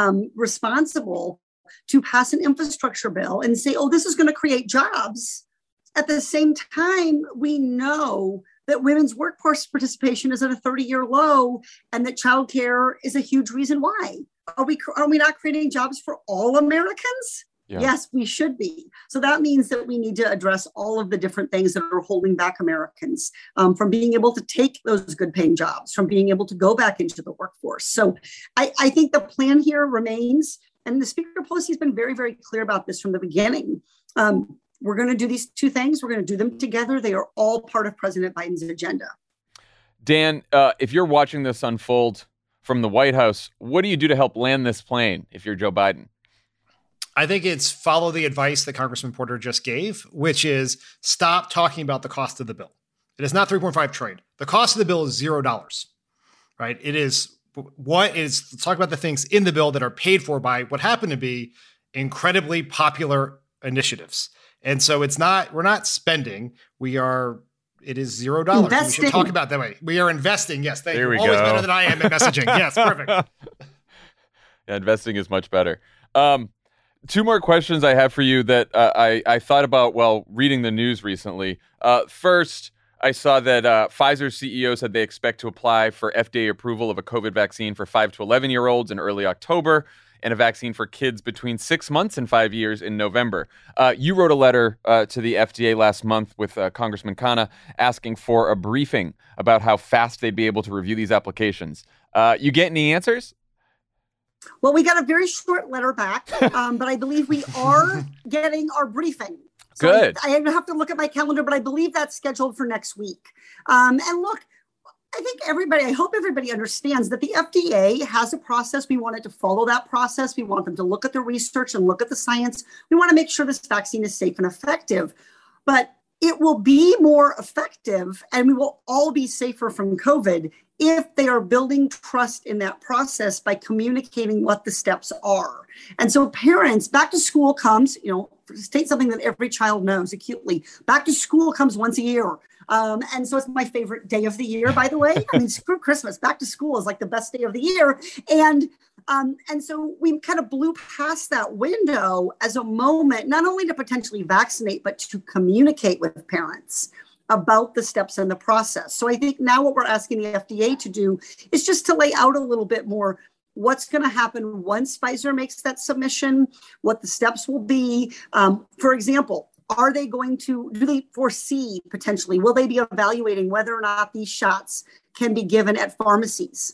responsible to pass an infrastructure bill and say, oh, this is going to create jobs. At the same time, we know that women's workforce participation is at a 30-year low and that childcare is a huge reason why. Are we not creating jobs for all Americans? Yeah. Yes, we should be. So that means that we need to address all of the different things that are holding back Americans from being able to take those good paying jobs, from being able to go back into the workforce. So I think the plan here remains, and the Speaker Pelosi has been very, very clear about this from the beginning. We're going to do these two things. We're going to do them together. They are all part of President Biden's agenda. Dan, if you're watching this unfold from the White House, what do you do to help land this plane if you're Joe Biden? I think it's follow the advice that Congressman Porter just gave, which is stop talking about the cost of the bill. It is not $3.5 trillion. The cost of the bill is $0, right? It is let's talk about the things in the bill that are paid for by what happen to be incredibly popular initiatives. And so we're not spending. It is $0. Investing. We should talk about that way. We are investing. Yes. Thank you. go. Always better than I am at messaging. Yes. Perfect. Yeah, investing is much better. Two more questions I have for you that I thought about while reading the news recently. First, I saw that Pfizer's CEO said they expect to apply for FDA approval of a COVID vaccine for 5 to 11-year-olds in early October and a vaccine for kids between 6 months and 5 years in November. You wrote a letter to the FDA last month with Congressman Khanna asking for a briefing about how fast they'd be able to review these applications. You get any answers? Well, we got a very short letter back, but I believe we are getting our briefing. So Good. I have to look at my calendar, but I believe that's scheduled for next week. And look, I hope everybody understands that the FDA has a process. We want it to follow that process. We want them to look at the research and look at the science. We want to make sure this vaccine is safe and effective. But it will be more effective and we will all be safer from COVID if they are building trust in that process by communicating what the steps are. And so parents, back to school comes, state something that every child knows acutely. Back to school comes once a year. And so it's my favorite day of the year, by the way. I mean, screw Christmas. Back to school is like the best day of the year. And so we kind of blew past that window as a moment, not only to potentially vaccinate, but to communicate with parents about the steps in the process. So I think now what we're asking the FDA to do is just to lay out a little bit more what's going to happen once Pfizer makes that submission, what the steps will be. For example, do they foresee potentially, will they be evaluating whether or not these shots can be given at pharmacies?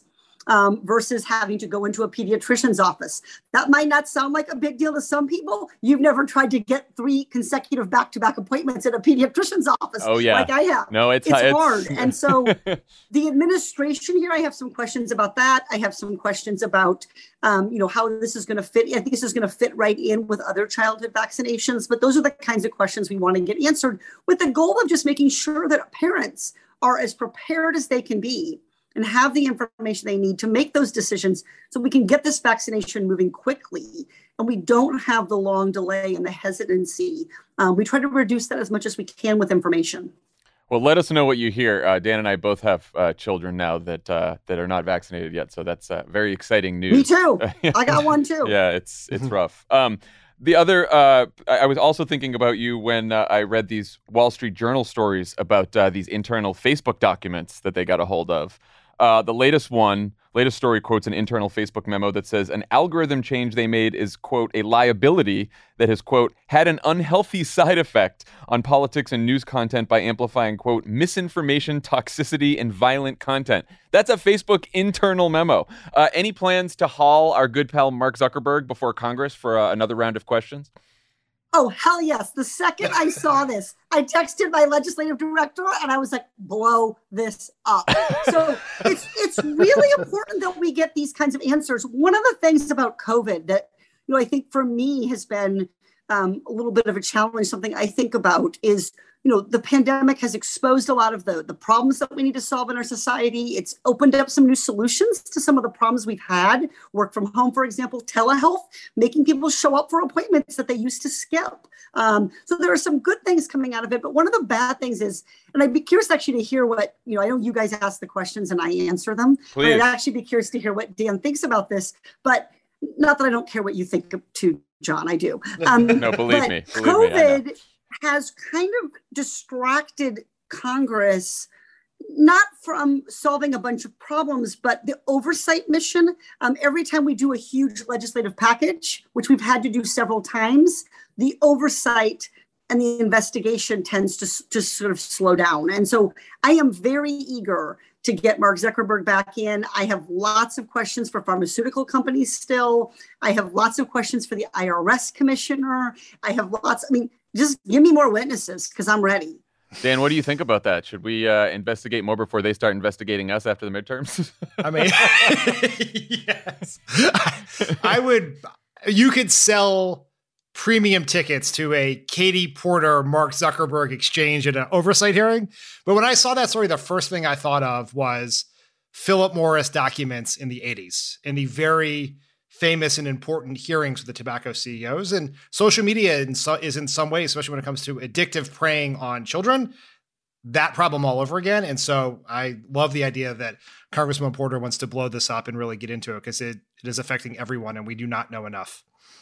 versus having to go into a pediatrician's office. That might not sound like a big deal to some people. You've never tried to get 3 consecutive back-to-back appointments at a pediatrician's office like I have. No, it's hard. And so the administration here, I have some questions about that. I have some questions about, how this is going to fit. I think this is going to fit right in with other childhood vaccinations. But those are the kinds of questions we want to get answered with the goal of just making sure that parents are as prepared as they can be and have the information they need to make those decisions so we can get this vaccination moving quickly and we don't have the long delay and the hesitancy. We try to reduce that as much as we can with information. Well, let us know what you hear. Dan and I both have children now that are not vaccinated yet, so that's very exciting news. Me too. I got one too. Yeah, it's rough. The other, I was also thinking about you when I read these Wall Street Journal stories about these internal Facebook documents that they got a hold of. The latest story quotes an internal Facebook memo that says an algorithm change they made is, quote, a liability that has, quote, had an unhealthy side effect on politics and news content by amplifying, quote, misinformation, toxicity, and violent content. That's a Facebook internal memo. Any plans to haul our good pal Mark Zuckerberg before Congress for another round of questions? Oh, hell yes. The second I saw this, I texted my legislative director and I was like, blow this up. So it's really important that we get these kinds of answers. One of the things about COVID that, I think for me has been a little bit of a challenge, something I think about is, the pandemic has exposed a lot of the problems that we need to solve in our society. It's opened up some new solutions to some of the problems we've had. Work from home, for example, telehealth, making people show up for appointments that they used to skip. So there are some good things coming out of it. But one of the bad things is, and I'd be curious actually to hear what, I know you guys ask the questions and I answer them. Please. But I'd actually be curious to hear what Dan thinks about this. But not that I don't care what you think too, John, I do. No, believe me. COVID has kind of distracted Congress, not from solving a bunch of problems, but the oversight mission. Every time we do a huge legislative package, which we've had to do several times, the oversight and the investigation tends to just sort of slow down. And so I am very eager to get Mark Zuckerberg back in. I have lots of questions for pharmaceutical companies still. I have lots of questions for the IRS commissioner. I have just give me more witnesses because I'm ready. Dan, what do you think about that? Should we investigate more before they start investigating us after the midterms? I mean, yes. I would. You could sell premium tickets to a Katie Porter, Mark Zuckerberg exchange at an oversight hearing. But when I saw that story, the first thing I thought of was Philip Morris documents in the 80s and the very famous and important hearings with the tobacco CEOs. And social media is in some ways, especially when it comes to addictive preying on children, that problem all over again. And so I love the idea that Congressman Porter wants to blow this up and really get into it because it is affecting everyone and we do not know enough.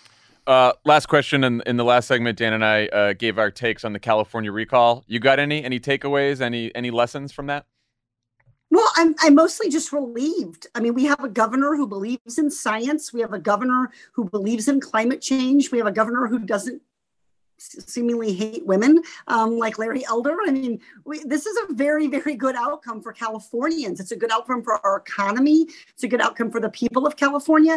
Last question. In the last segment, Dan and I gave our takes on the California recall. You got any takeaways, any lessons from that? Well, I'm mostly just relieved. I mean, we have a governor who believes in science. We have a governor who believes in climate change. We have a governor who doesn't seemingly hate women, like Larry Elder. I mean, this is a very, very good outcome for Californians. It's a good outcome for our economy. It's a good outcome for the people of California.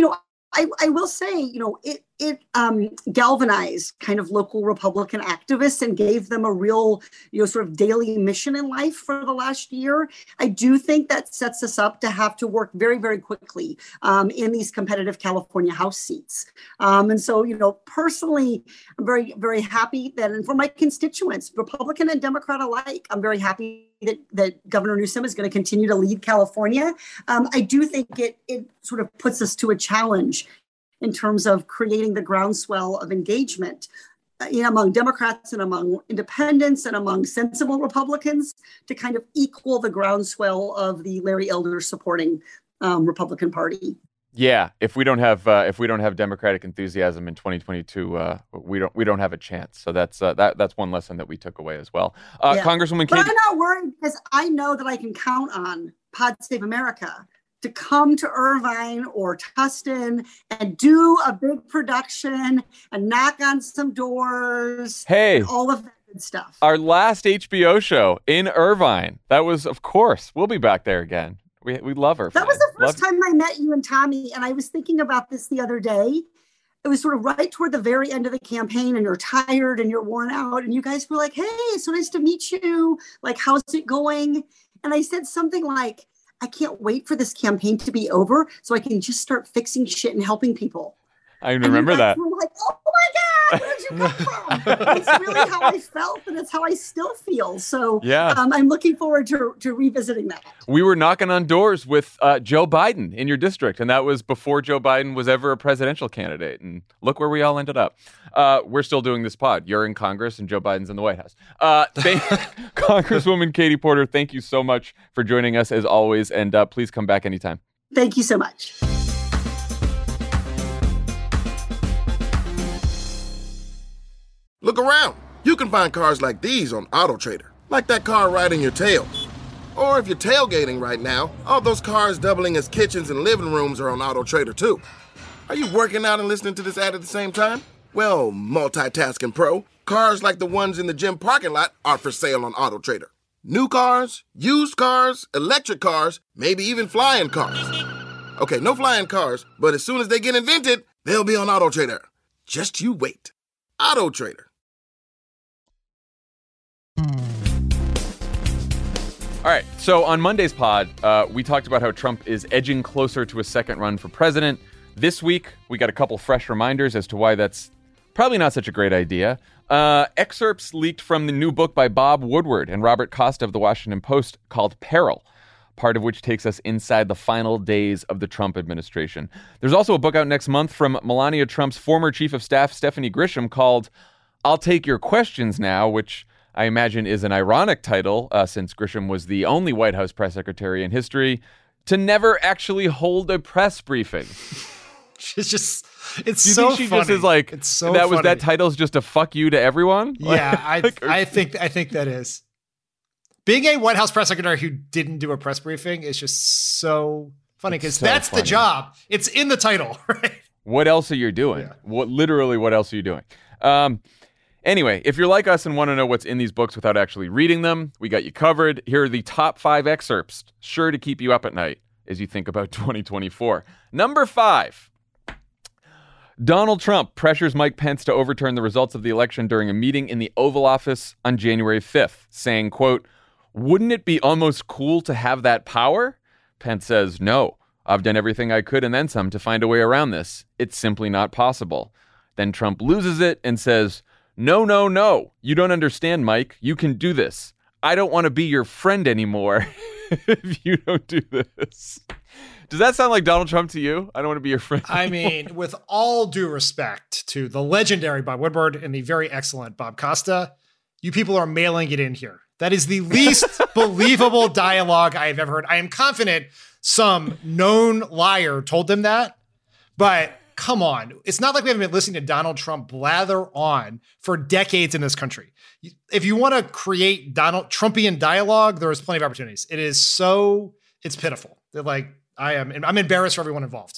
I will say, it galvanized kind of local Republican activists and gave them a real, sort of daily mission in life for the last year. I do think that sets us up to have to work very, very quickly in these competitive California House seats. And so, personally, I'm very, very happy that, and for my constituents, Republican and Democrat alike, I'm very happy that Governor Newsom is going to continue to lead California. I do think it sort of puts us to a challenge in terms of creating the groundswell of engagement among Democrats and among independents and among sensible Republicans to kind of equal the groundswell of the Larry Elder supporting Republican Party. Yeah, if we don't have Democratic enthusiasm in 2022, we don't have a chance. So that's one lesson that we took away as well. Congresswoman Katie, but I'm not worried because I know that I can count on Pod Save America to come to Irvine or Tustin and do a big production and knock on some doors. Hey, and all of that good stuff. Our last HBO show in Irvine. That was, of course, we'll be back there again. We love her. That was the first time I met you and Tommy, and I was thinking about this the other day. It was sort of right toward the very end of the campaign, and you're tired and you're worn out, and you guys were like, hey, it's so nice to meet you. Like, how's it going? And I said something like, I can't wait for this campaign to be over so I can just start fixing shit and helping people. I remember that. We're like, oh my God, where'd you come from? It's really how I felt, and it's how I still feel. So I'm looking forward to revisiting that. We were knocking on doors with Joe Biden in your district, and that was before Joe Biden was ever a presidential candidate. And look where we all ended up. We're still doing this pod. You're in Congress, and Joe Biden's in the White House. Congresswoman Katie Porter, thank you so much for joining us as always, and please come back anytime. Thank you so much. Look around. You can find cars like these on AutoTrader, like that car riding your tail. Or if you're tailgating right now, all those cars doubling as kitchens and living rooms are on AutoTrader too. Are you working out and listening to this ad at the same time? Well, multitasking pro, cars like the ones in the gym parking lot are for sale on AutoTrader. New cars, used cars, electric cars, maybe even flying cars. Okay, no flying cars, but as soon as they get invented, they'll be on AutoTrader. Just you wait. AutoTrader. All right, so on Monday's pod, we talked about how Trump is edging closer to a second run for president. This week, we got a couple fresh reminders as to why that's probably not such a great idea. Excerpts leaked from the new book by Bob Woodward and Robert Costa of the Washington Post called Peril, part of which takes us inside the final days of the Trump administration. There's also a book out next month from Melania Trump's former chief of staff, Stephanie Grisham, called I'll Take Your Questions Now, which I imagine is an ironic title, since Grisham was the only White House press secretary in history to never actually hold a press briefing. It's just, it's Do you so think she funny. just is like, it's so that funny. was that title's just a fuck you to everyone? Yeah, I think that is. Being a White House press secretary who didn't do a press briefing is just so funny because that's the job. It's in the title, right? What else are you doing? Yeah. Literally, what else are you doing? Anyway, if you're like us and want to know what's in these books without actually reading them, we got you covered. Here are the top 5 excerpts, sure to keep you up at night as you think about 2024. Number 5. Donald Trump pressures Mike Pence to overturn the results of the election during a meeting in the Oval Office on January 5th, saying, quote, "Wouldn't it be almost cool to have that power?" Pence says, "No, I've done everything I could and then some to find a way around this. It's simply not possible." Then Trump loses it and says, "No, no, no. You don't understand, Mike. You can do this. I don't want to be your friend anymore if you don't do this." Does that sound like Donald Trump to you? I don't want to be your friend anymore. I mean, with all due respect to the legendary Bob Woodward and the very excellent Bob Costa, you people are mailing it in here. That is the least believable dialogue I have ever heard. I am confident some known liar told them that, but come on. It's not like we haven't been listening to Donald Trump blather on for decades in this country. If you want to create Donald Trumpian dialogue, there is plenty of opportunities. It's pitiful. I'm embarrassed for everyone involved.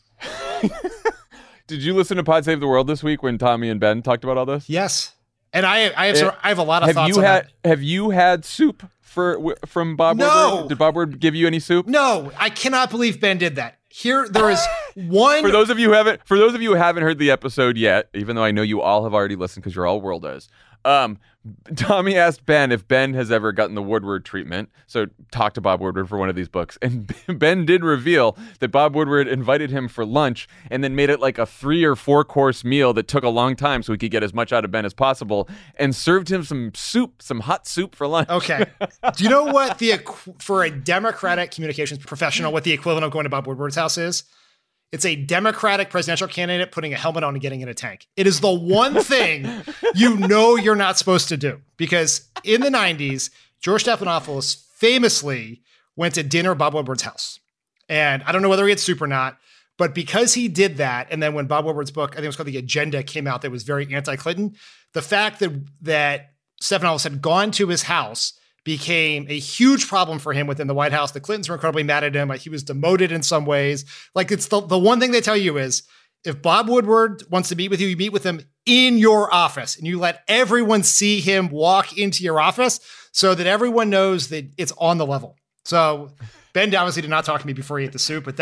Did you listen to Pod Save the World this week when Tommy and Ben talked about all this? Yes. And I have a lot of thoughts on that. Have you had soup from Bob Woodward? Did Bob Woodward give you any soup? No, I cannot believe Ben did that. There is one. For those of you who haven't heard the episode yet, even though I know you all have already listened because you're all worldos, Tommy asked Ben if Ben has ever gotten the Woodward treatment. So talk to Bob Woodward for one of these books. And Ben did reveal that Bob Woodward invited him for lunch and then made it like a 3 or 4 course meal that took a long time so he could get as much out of Ben as possible and served him some soup, some hot soup for lunch. Okay. Do you know what for a Democratic communications professional, what the equivalent of going to Bob Woodward's house is? It's a Democratic presidential candidate putting a helmet on and getting in a tank. It is the one thing you're not supposed to do. Because in the 90s, George Stephanopoulos famously went to dinner at Bob Woodward's house. And I don't know whether he had soup or not, but because he did that, and then when Bob Woodward's book, I think it was called The Agenda, came out that was very anti-Clinton, the fact that Stephanopoulos had gone to his house became a huge problem for him within the White House. The Clintons were incredibly mad at him. Like, he was demoted in some ways. Like, it's the one thing they tell you is, if Bob Woodward wants to meet with you, you meet with him in your office and you let everyone see him walk into your office so that everyone knows that it's on the level. So Ben obviously did not talk to me before he ate the soup, but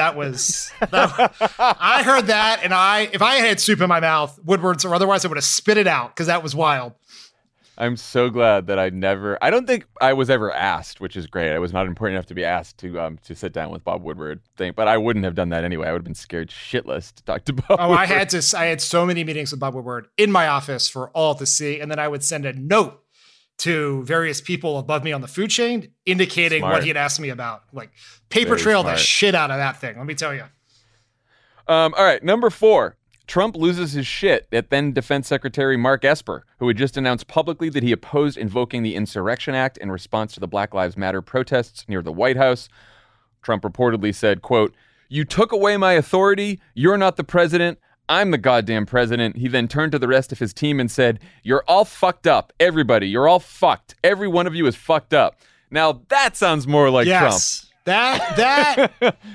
I heard that, and if I had soup in my mouth, Woodward's or otherwise, I would have spit it out because that was wild. I'm so glad that I don't think I was ever asked, which is great. I was not important enough to be asked to sit down with Bob Woodward, but I wouldn't have done that anyway. I would have been scared shitless to talk to Bob Woodward. I had so many meetings with Bob Woodward in my office for all to see, and then I would send a note to various people above me on the food chain indicating what he had asked me about. Like paper trail the shit out of that thing, let me tell you. All right, number 4. Trump loses his shit at then Defense Secretary Mark Esper, who had just announced publicly that he opposed invoking the Insurrection Act in response to the Black Lives Matter protests near the White House. Trump reportedly said, quote, "You took away my authority. You're not the president. I'm the goddamn president." He then turned to the rest of his team and said, "You're all fucked up. Everybody, you're all fucked. Every one of you is fucked up." Now that sounds more like Trump. That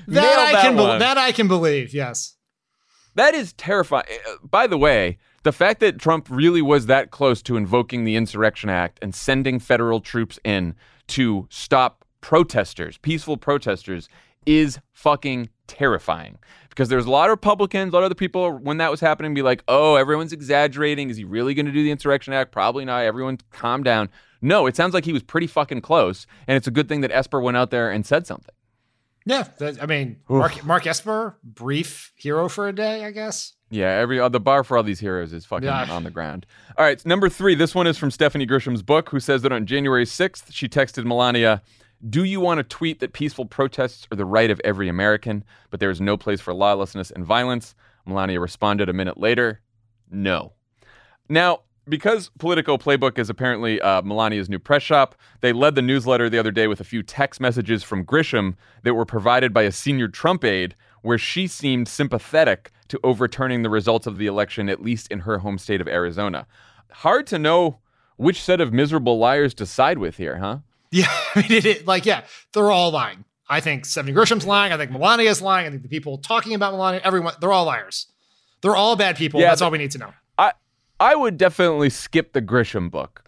I can believe. Yes. That is terrifying. By the way, the fact that Trump really was that close to invoking the Insurrection Act and sending federal troops in to stop protesters, peaceful protesters, is fucking terrifying. Because there's a lot of Republicans, a lot of other people, when that was happening, be like, oh, everyone's exaggerating. Is he really going to do the Insurrection Act? Probably not. Everyone calm down. No, it sounds like he was pretty fucking close. And it's a good thing that Esper went out there and said something. Yeah, I mean, Mark Esper, brief hero for a day, I guess. Yeah, the bar for all these heroes is fucking on the ground. All right, number 3. This one is from Stephanie Grisham's book, who says that on January 6th, she texted Melania, "Do you want to tweet that peaceful protests are the right of every American, but there is no place for lawlessness and violence?" Melania responded a minute later, "No." Now, because Politico Playbook is apparently Melania's new press shop, they led the newsletter the other day with a few text messages from Grisham that were provided by a senior Trump aide, where she seemed sympathetic to overturning the results of the election, at least in her home state of Arizona. Hard to know which set of miserable liars to side with here, huh? Yeah, I mean, they're all lying. I think Stephanie Grisham's lying. I think Melania's lying. I think the people talking about Melania, everyone, they're all liars. They're all bad people. Yeah, that's all we need to know. I would definitely skip the Grisham book.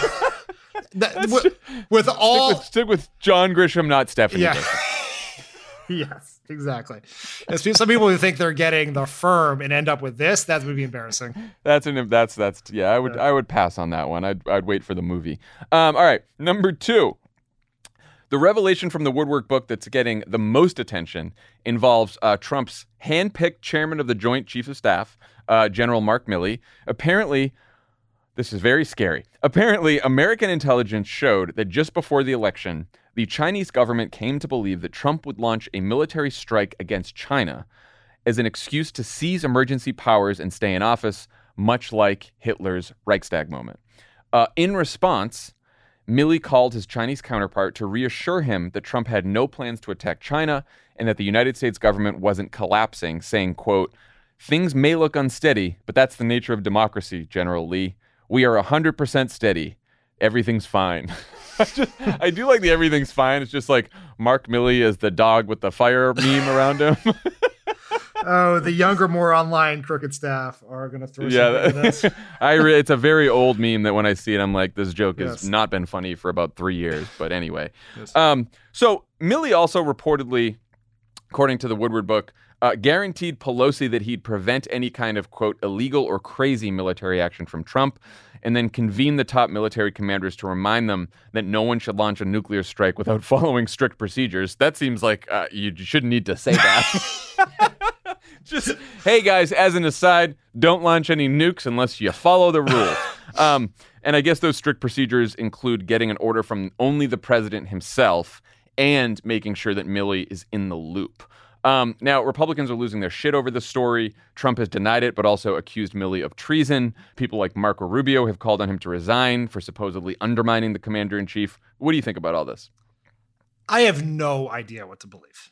Stick with John Grisham, not Stephanie Grisham. Yes, exactly. Some people who think they're getting the firm and end up with this, that would be embarrassing. I would pass on that one. I'd wait for the movie. All right, number 2. The revelation from the Woodward book that's getting the most attention involves Trump's handpicked chairman of the Joint Chiefs of Staff, General Mark Milley. Apparently, this is very scary. Apparently, American intelligence showed that just before the election, the Chinese government came to believe that Trump would launch a military strike against China as an excuse to seize emergency powers and stay in office, much like Hitler's Reichstag moment. In response, Milley called his Chinese counterpart to reassure him that Trump had no plans to attack China and that the United States government wasn't collapsing, saying, quote, "Things may look unsteady, but that's the nature of democracy, General Lee. We are 100% steady. Everything's fine." I do like the everything's fine. It's just like Mark Milley as the dog with the fire meme around him. Oh, the younger, more online crooked staff are going to throw something at this. It's a very old meme that when I see it, I'm like, this joke has not been funny for about 3 years. But anyway. Yes. So Milley also reportedly, according to the Woodward book, guaranteed Pelosi that he'd prevent any kind of, quote, illegal or crazy military action from Trump, and then convene the top military commanders to remind them that no one should launch a nuclear strike without following strict procedures. That seems like you shouldn't need to say that. Just, hey guys, as an aside, don't launch any nukes unless you follow the rules. And I guess those strict procedures include getting an order from only the president himself and making sure that Milley is in the loop. Now, Republicans are losing their shit over this story. Trump has denied it, but also accused Milley of treason. People like Marco Rubio have called on him to resign for supposedly undermining the commander-in-chief. What do you think about all this? I have no idea what to believe.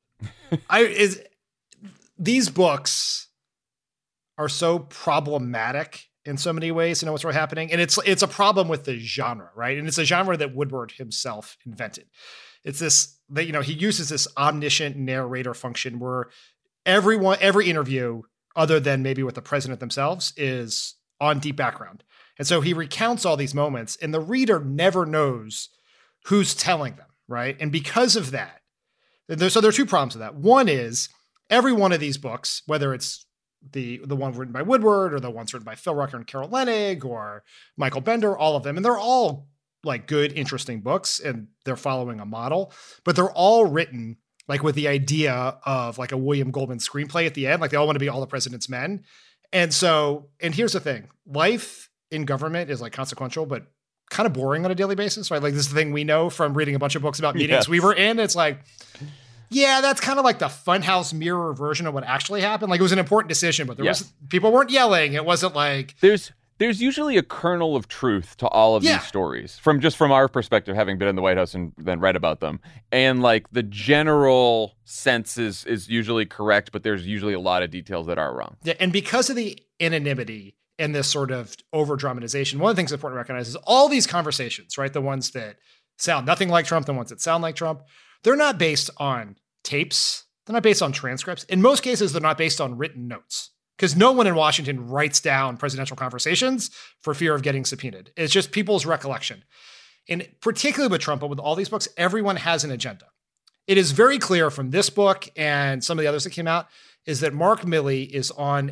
These books are so problematic in so many ways to know what's really happening. And it's a problem with the genre, right? And it's a genre that Woodward himself invented. It's this, that, he uses this omniscient narrator function where every interview, other than maybe with the president themselves, is on deep background. And so he recounts all these moments and the reader never knows who's telling them, right? And because of that, so there are two problems with that. One is every one of these books, whether it's the one written by Woodward or the ones written by Phil Rucker and Carol Leonnig or Michael Bender, all of them, and they're all like good, interesting books, and they're following a model, but they're all written like with the idea of like a William Goldman screenplay at the end. Like they all want to be All the President's Men. And here's the thing, life in government is like consequential, but kind of boring on a daily basis, right? Like this is the thing we know from reading a bunch of books about meetings we were in. It's like, yeah, that's kind of like the funhouse mirror version of what actually happened. Like it was an important decision, but people weren't yelling. It wasn't like there's usually a kernel of truth to all of these stories from our perspective, having been in the White House and then read about them. And like the general sense is usually correct, but there's usually a lot of details that are wrong. Yeah, and because of the anonymity and this sort of over dramatization, one of the things that's important to recognize is all these conversations, right? The ones that sound nothing like Trump, the ones that sound like Trump, they're not based on tapes. They're not based on transcripts. In most cases, they're not based on written notes because no one in Washington writes down presidential conversations for fear of getting subpoenaed. It's just people's recollection. And particularly with Trump, but with all these books, everyone has an agenda. It is very clear from this book and some of the others that came out is that Mark Milley is on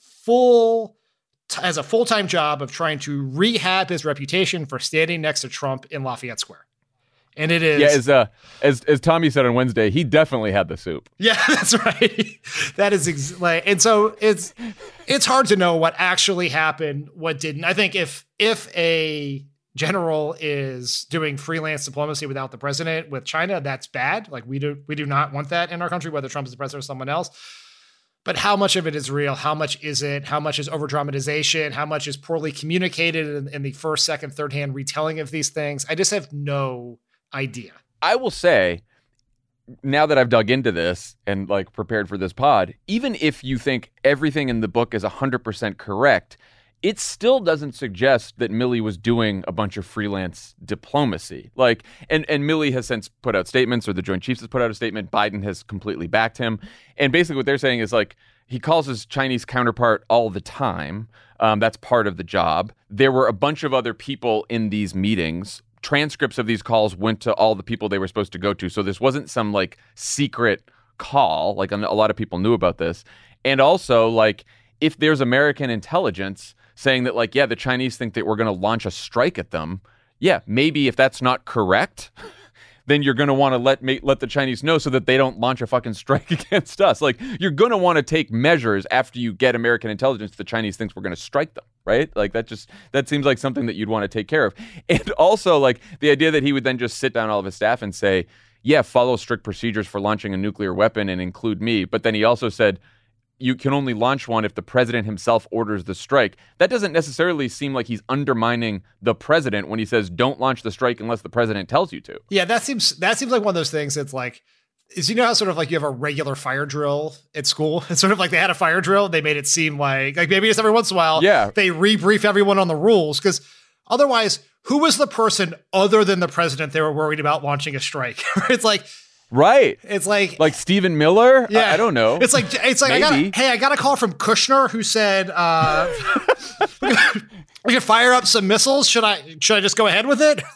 has a full-time job of trying to rehab his reputation for standing next to Trump in Lafayette Square. And it is... Yeah, as Tommy said on Wednesday, he definitely had the soup. Yeah, that's right. That is... and so it's hard to know what actually happened, what didn't. I think if a general is doing freelance diplomacy without the president with China, that's bad. Like we do not want that in our country, whether Trump is the president or someone else. But how much of it is real? How much is it? How much is over-dramatization? How much is poorly communicated in the first, second, third-hand retelling of these things? I just have no idea. I will say, now that I've dug into this and like prepared for this pod, even if you think everything in the book is 100% correct, it still doesn't suggest that Milley was doing a bunch of freelance diplomacy. Like, and Milley has since put out statements, or the Joint Chiefs has put out a statement. Biden has completely backed him. And basically what they're saying is like, he calls his Chinese counterpart all the time. That's part of the job. There were a bunch of other people in these meetings. Transcripts of these calls went to all the people they were supposed to go to. So this wasn't some like secret call. Like a lot of people knew about this. And also like, if there's American intelligence saying that like, yeah, the Chinese think that we're going to launch a strike at them. Yeah, maybe if that's not correct, then you're going to want to let the Chinese know so that they don't launch a fucking strike against us. Like you're going to want to take measures after you get American intelligence. The Chinese thinks we're going to strike them, right? Like that seems like something that you'd want to take care of. And also like the idea that he would then just sit down all of his staff and say, yeah, follow strict procedures for launching a nuclear weapon and include me. But then he also said, you can only launch one if the president himself orders the strike. That doesn't necessarily seem like he's undermining the president when he says don't launch the strike unless the president tells you to. Yeah, that seems like one of those things that's like, you know how sort of like you have a regular fire drill at school? It's sort of like they had a fire drill. They made it seem like maybe just every once in a while, they rebrief everyone on the rules. Because otherwise, who was the person other than the president they were worried about launching a strike? It's like... Right. It's like Stephen Miller. Yeah. I don't know. It's like I got a call from Kushner who said we could fire up some missiles. Should I just go ahead with it?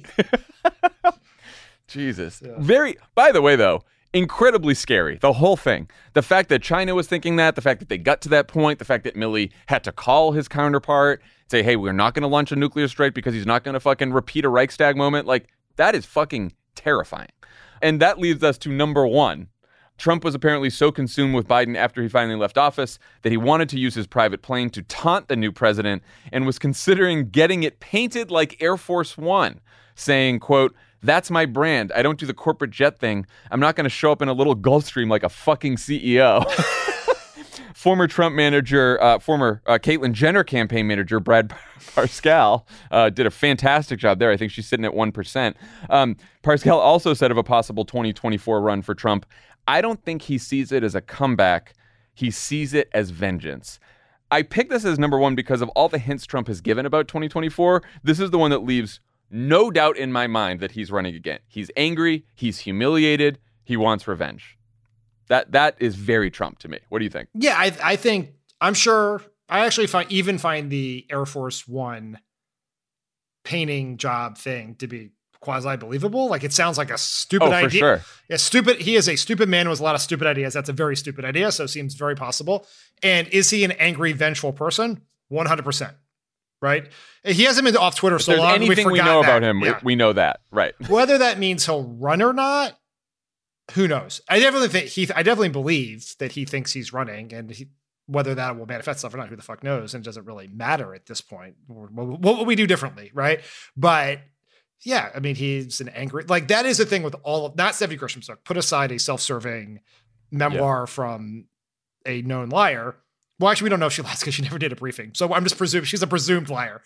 Jesus. Yeah. By the way, though, incredibly scary. The whole thing. The fact that China was thinking that, the fact that they got to that point, the fact that Milley had to call his counterpart, say, hey, we're not going to launch a nuclear strike because he's not going to fucking repeat a Reichstag moment. Like, that is fucking terrifying. And that leads us to number one. Trump was apparently so consumed with Biden after he finally left office that he wanted to use his private plane to taunt the new president and was considering getting it painted like Air Force One, saying, quote, that's my brand. I don't do the corporate jet thing. I'm not going to show up in a little Gulfstream like a fucking CEO. Former Trump manager, former Caitlyn Jenner campaign manager, Brad Parscale, did a fantastic job there. I think she's sitting at 1%. Parscale also said of a possible 2024 run for Trump, I don't think he sees it as a comeback. He sees it as vengeance. I picked this as number one because of all the hints Trump has given about 2024. This is the one that leaves no doubt in my mind that he's running again. He's angry. He's humiliated. He wants revenge. That is very Trump to me. What do you think? Yeah, I think, I'm sure, I actually find the Air Force One painting job thing to be quasi-believable. Like, it sounds like a stupid idea. For sure. Yeah, stupid. He is a stupid man with a lot of stupid ideas. That's a very stupid idea, so it seems very possible. And is he an angry, vengeful person? 100%. Right? He hasn't been off Twitter so long. Anything we know about him, we know that. Right. Whether that means he'll run or not, who knows? I definitely believe that he thinks he's running, and whether that will manifest itself or not, who the fuck knows? And it doesn't really matter at this point. What will we do differently, right? But yeah, I mean, he's an angry, like, that is the thing with all of, not Stephanie Grisham's book, put aside a self-serving memoir from a known liar. Well, actually, we don't know if she lies because she never did a briefing. So I'm just presuming she's a presumed liar.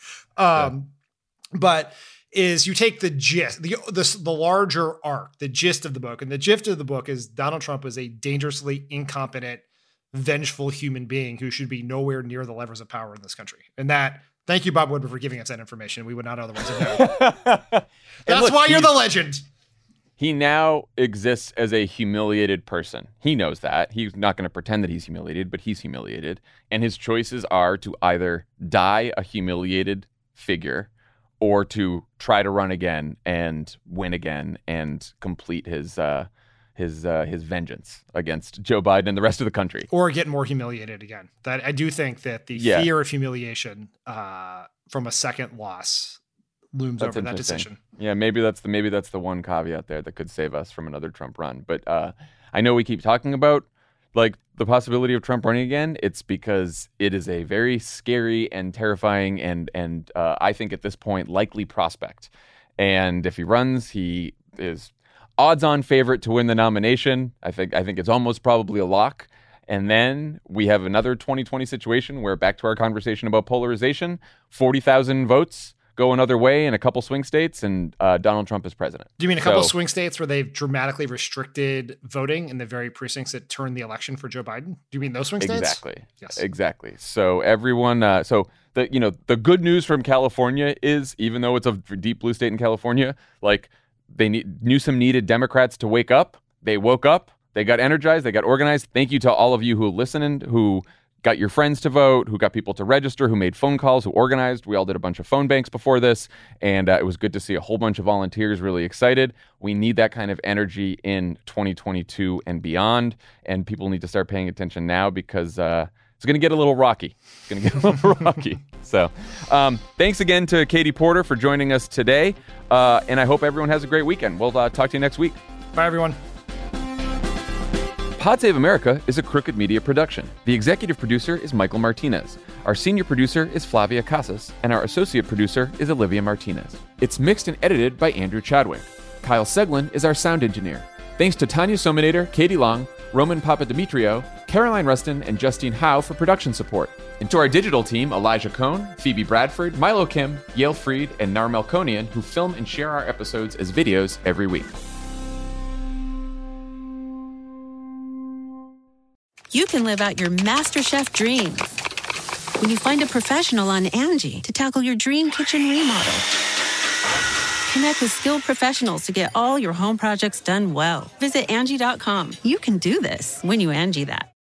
But is you take the gist, the larger arc, the gist of the book, and the gist of the book is Donald Trump is a dangerously incompetent, vengeful human being who should be nowhere near the levers of power in this country. And that, thank you, Bob Woodward, for giving us that information. We would not otherwise have known. That's why you're the legend. He now exists as a humiliated person. He knows that. He's not going to pretend that he's humiliated, but he's humiliated. And his choices are to either die a humiliated figure or to try to run again and win again and complete his vengeance against Joe Biden and the rest of the country. Or get more humiliated again. That I do think that the fear of humiliation from a second loss looms over that decision. Yeah, maybe that's the one caveat there that could save us from another Trump run. But I know we keep talking about like the possibility of Trump running again. It's because it is a very scary and terrifying and I think at this point likely prospect. And if he runs, he is odds-on favorite to win the nomination. I think it's almost probably a lock. And then we have another 2020 situation where, back to our conversation about polarization, 40,000 votes go another way in a couple swing states, and Donald Trump is president. Do you mean a couple swing states where they've dramatically restricted voting in the very precincts that turned the election for Joe Biden? Do you mean those swing states? Exactly. Yes. Exactly. So everyone, the good news from California is, even though it's a deep blue state in California, like Newsom needed Democrats to wake up. They woke up. They got energized. They got organized. Thank you to all of you who listened, who got your friends to vote, who got people to register, who made phone calls, who organized. We all did a bunch of phone banks before this, and it was good to see a whole bunch of volunteers really excited. We need that kind of energy in 2022 and beyond, and people need to start paying attention now because it's going to get a little rocky. So thanks again to Katie Porter for joining us today, and I hope everyone has a great weekend. We'll talk to you next week. Bye, everyone. Pod Save America is a Crooked Media production. The executive producer is Michael Martinez. Our senior producer is Flavia Casas, and our associate producer is Olivia Martinez. It's mixed and edited by Andrew Chadwick. Kyle Seglin is our sound engineer. Thanks to Tanya Sominator, Katie Long, Roman Papadimitriou, Caroline Rustin, and Justine Howe for production support. And to our digital team, Elijah Cohn, Phoebe Bradford, Milo Kim, Yale Freed, and Nar Melkonian, who film and share our episodes as videos every week. You can live out your MasterChef dreams when you find a professional on Angie to tackle your dream kitchen remodel. Connect with skilled professionals to get all your home projects done well. Visit Angie.com. You can do this when you Angie that.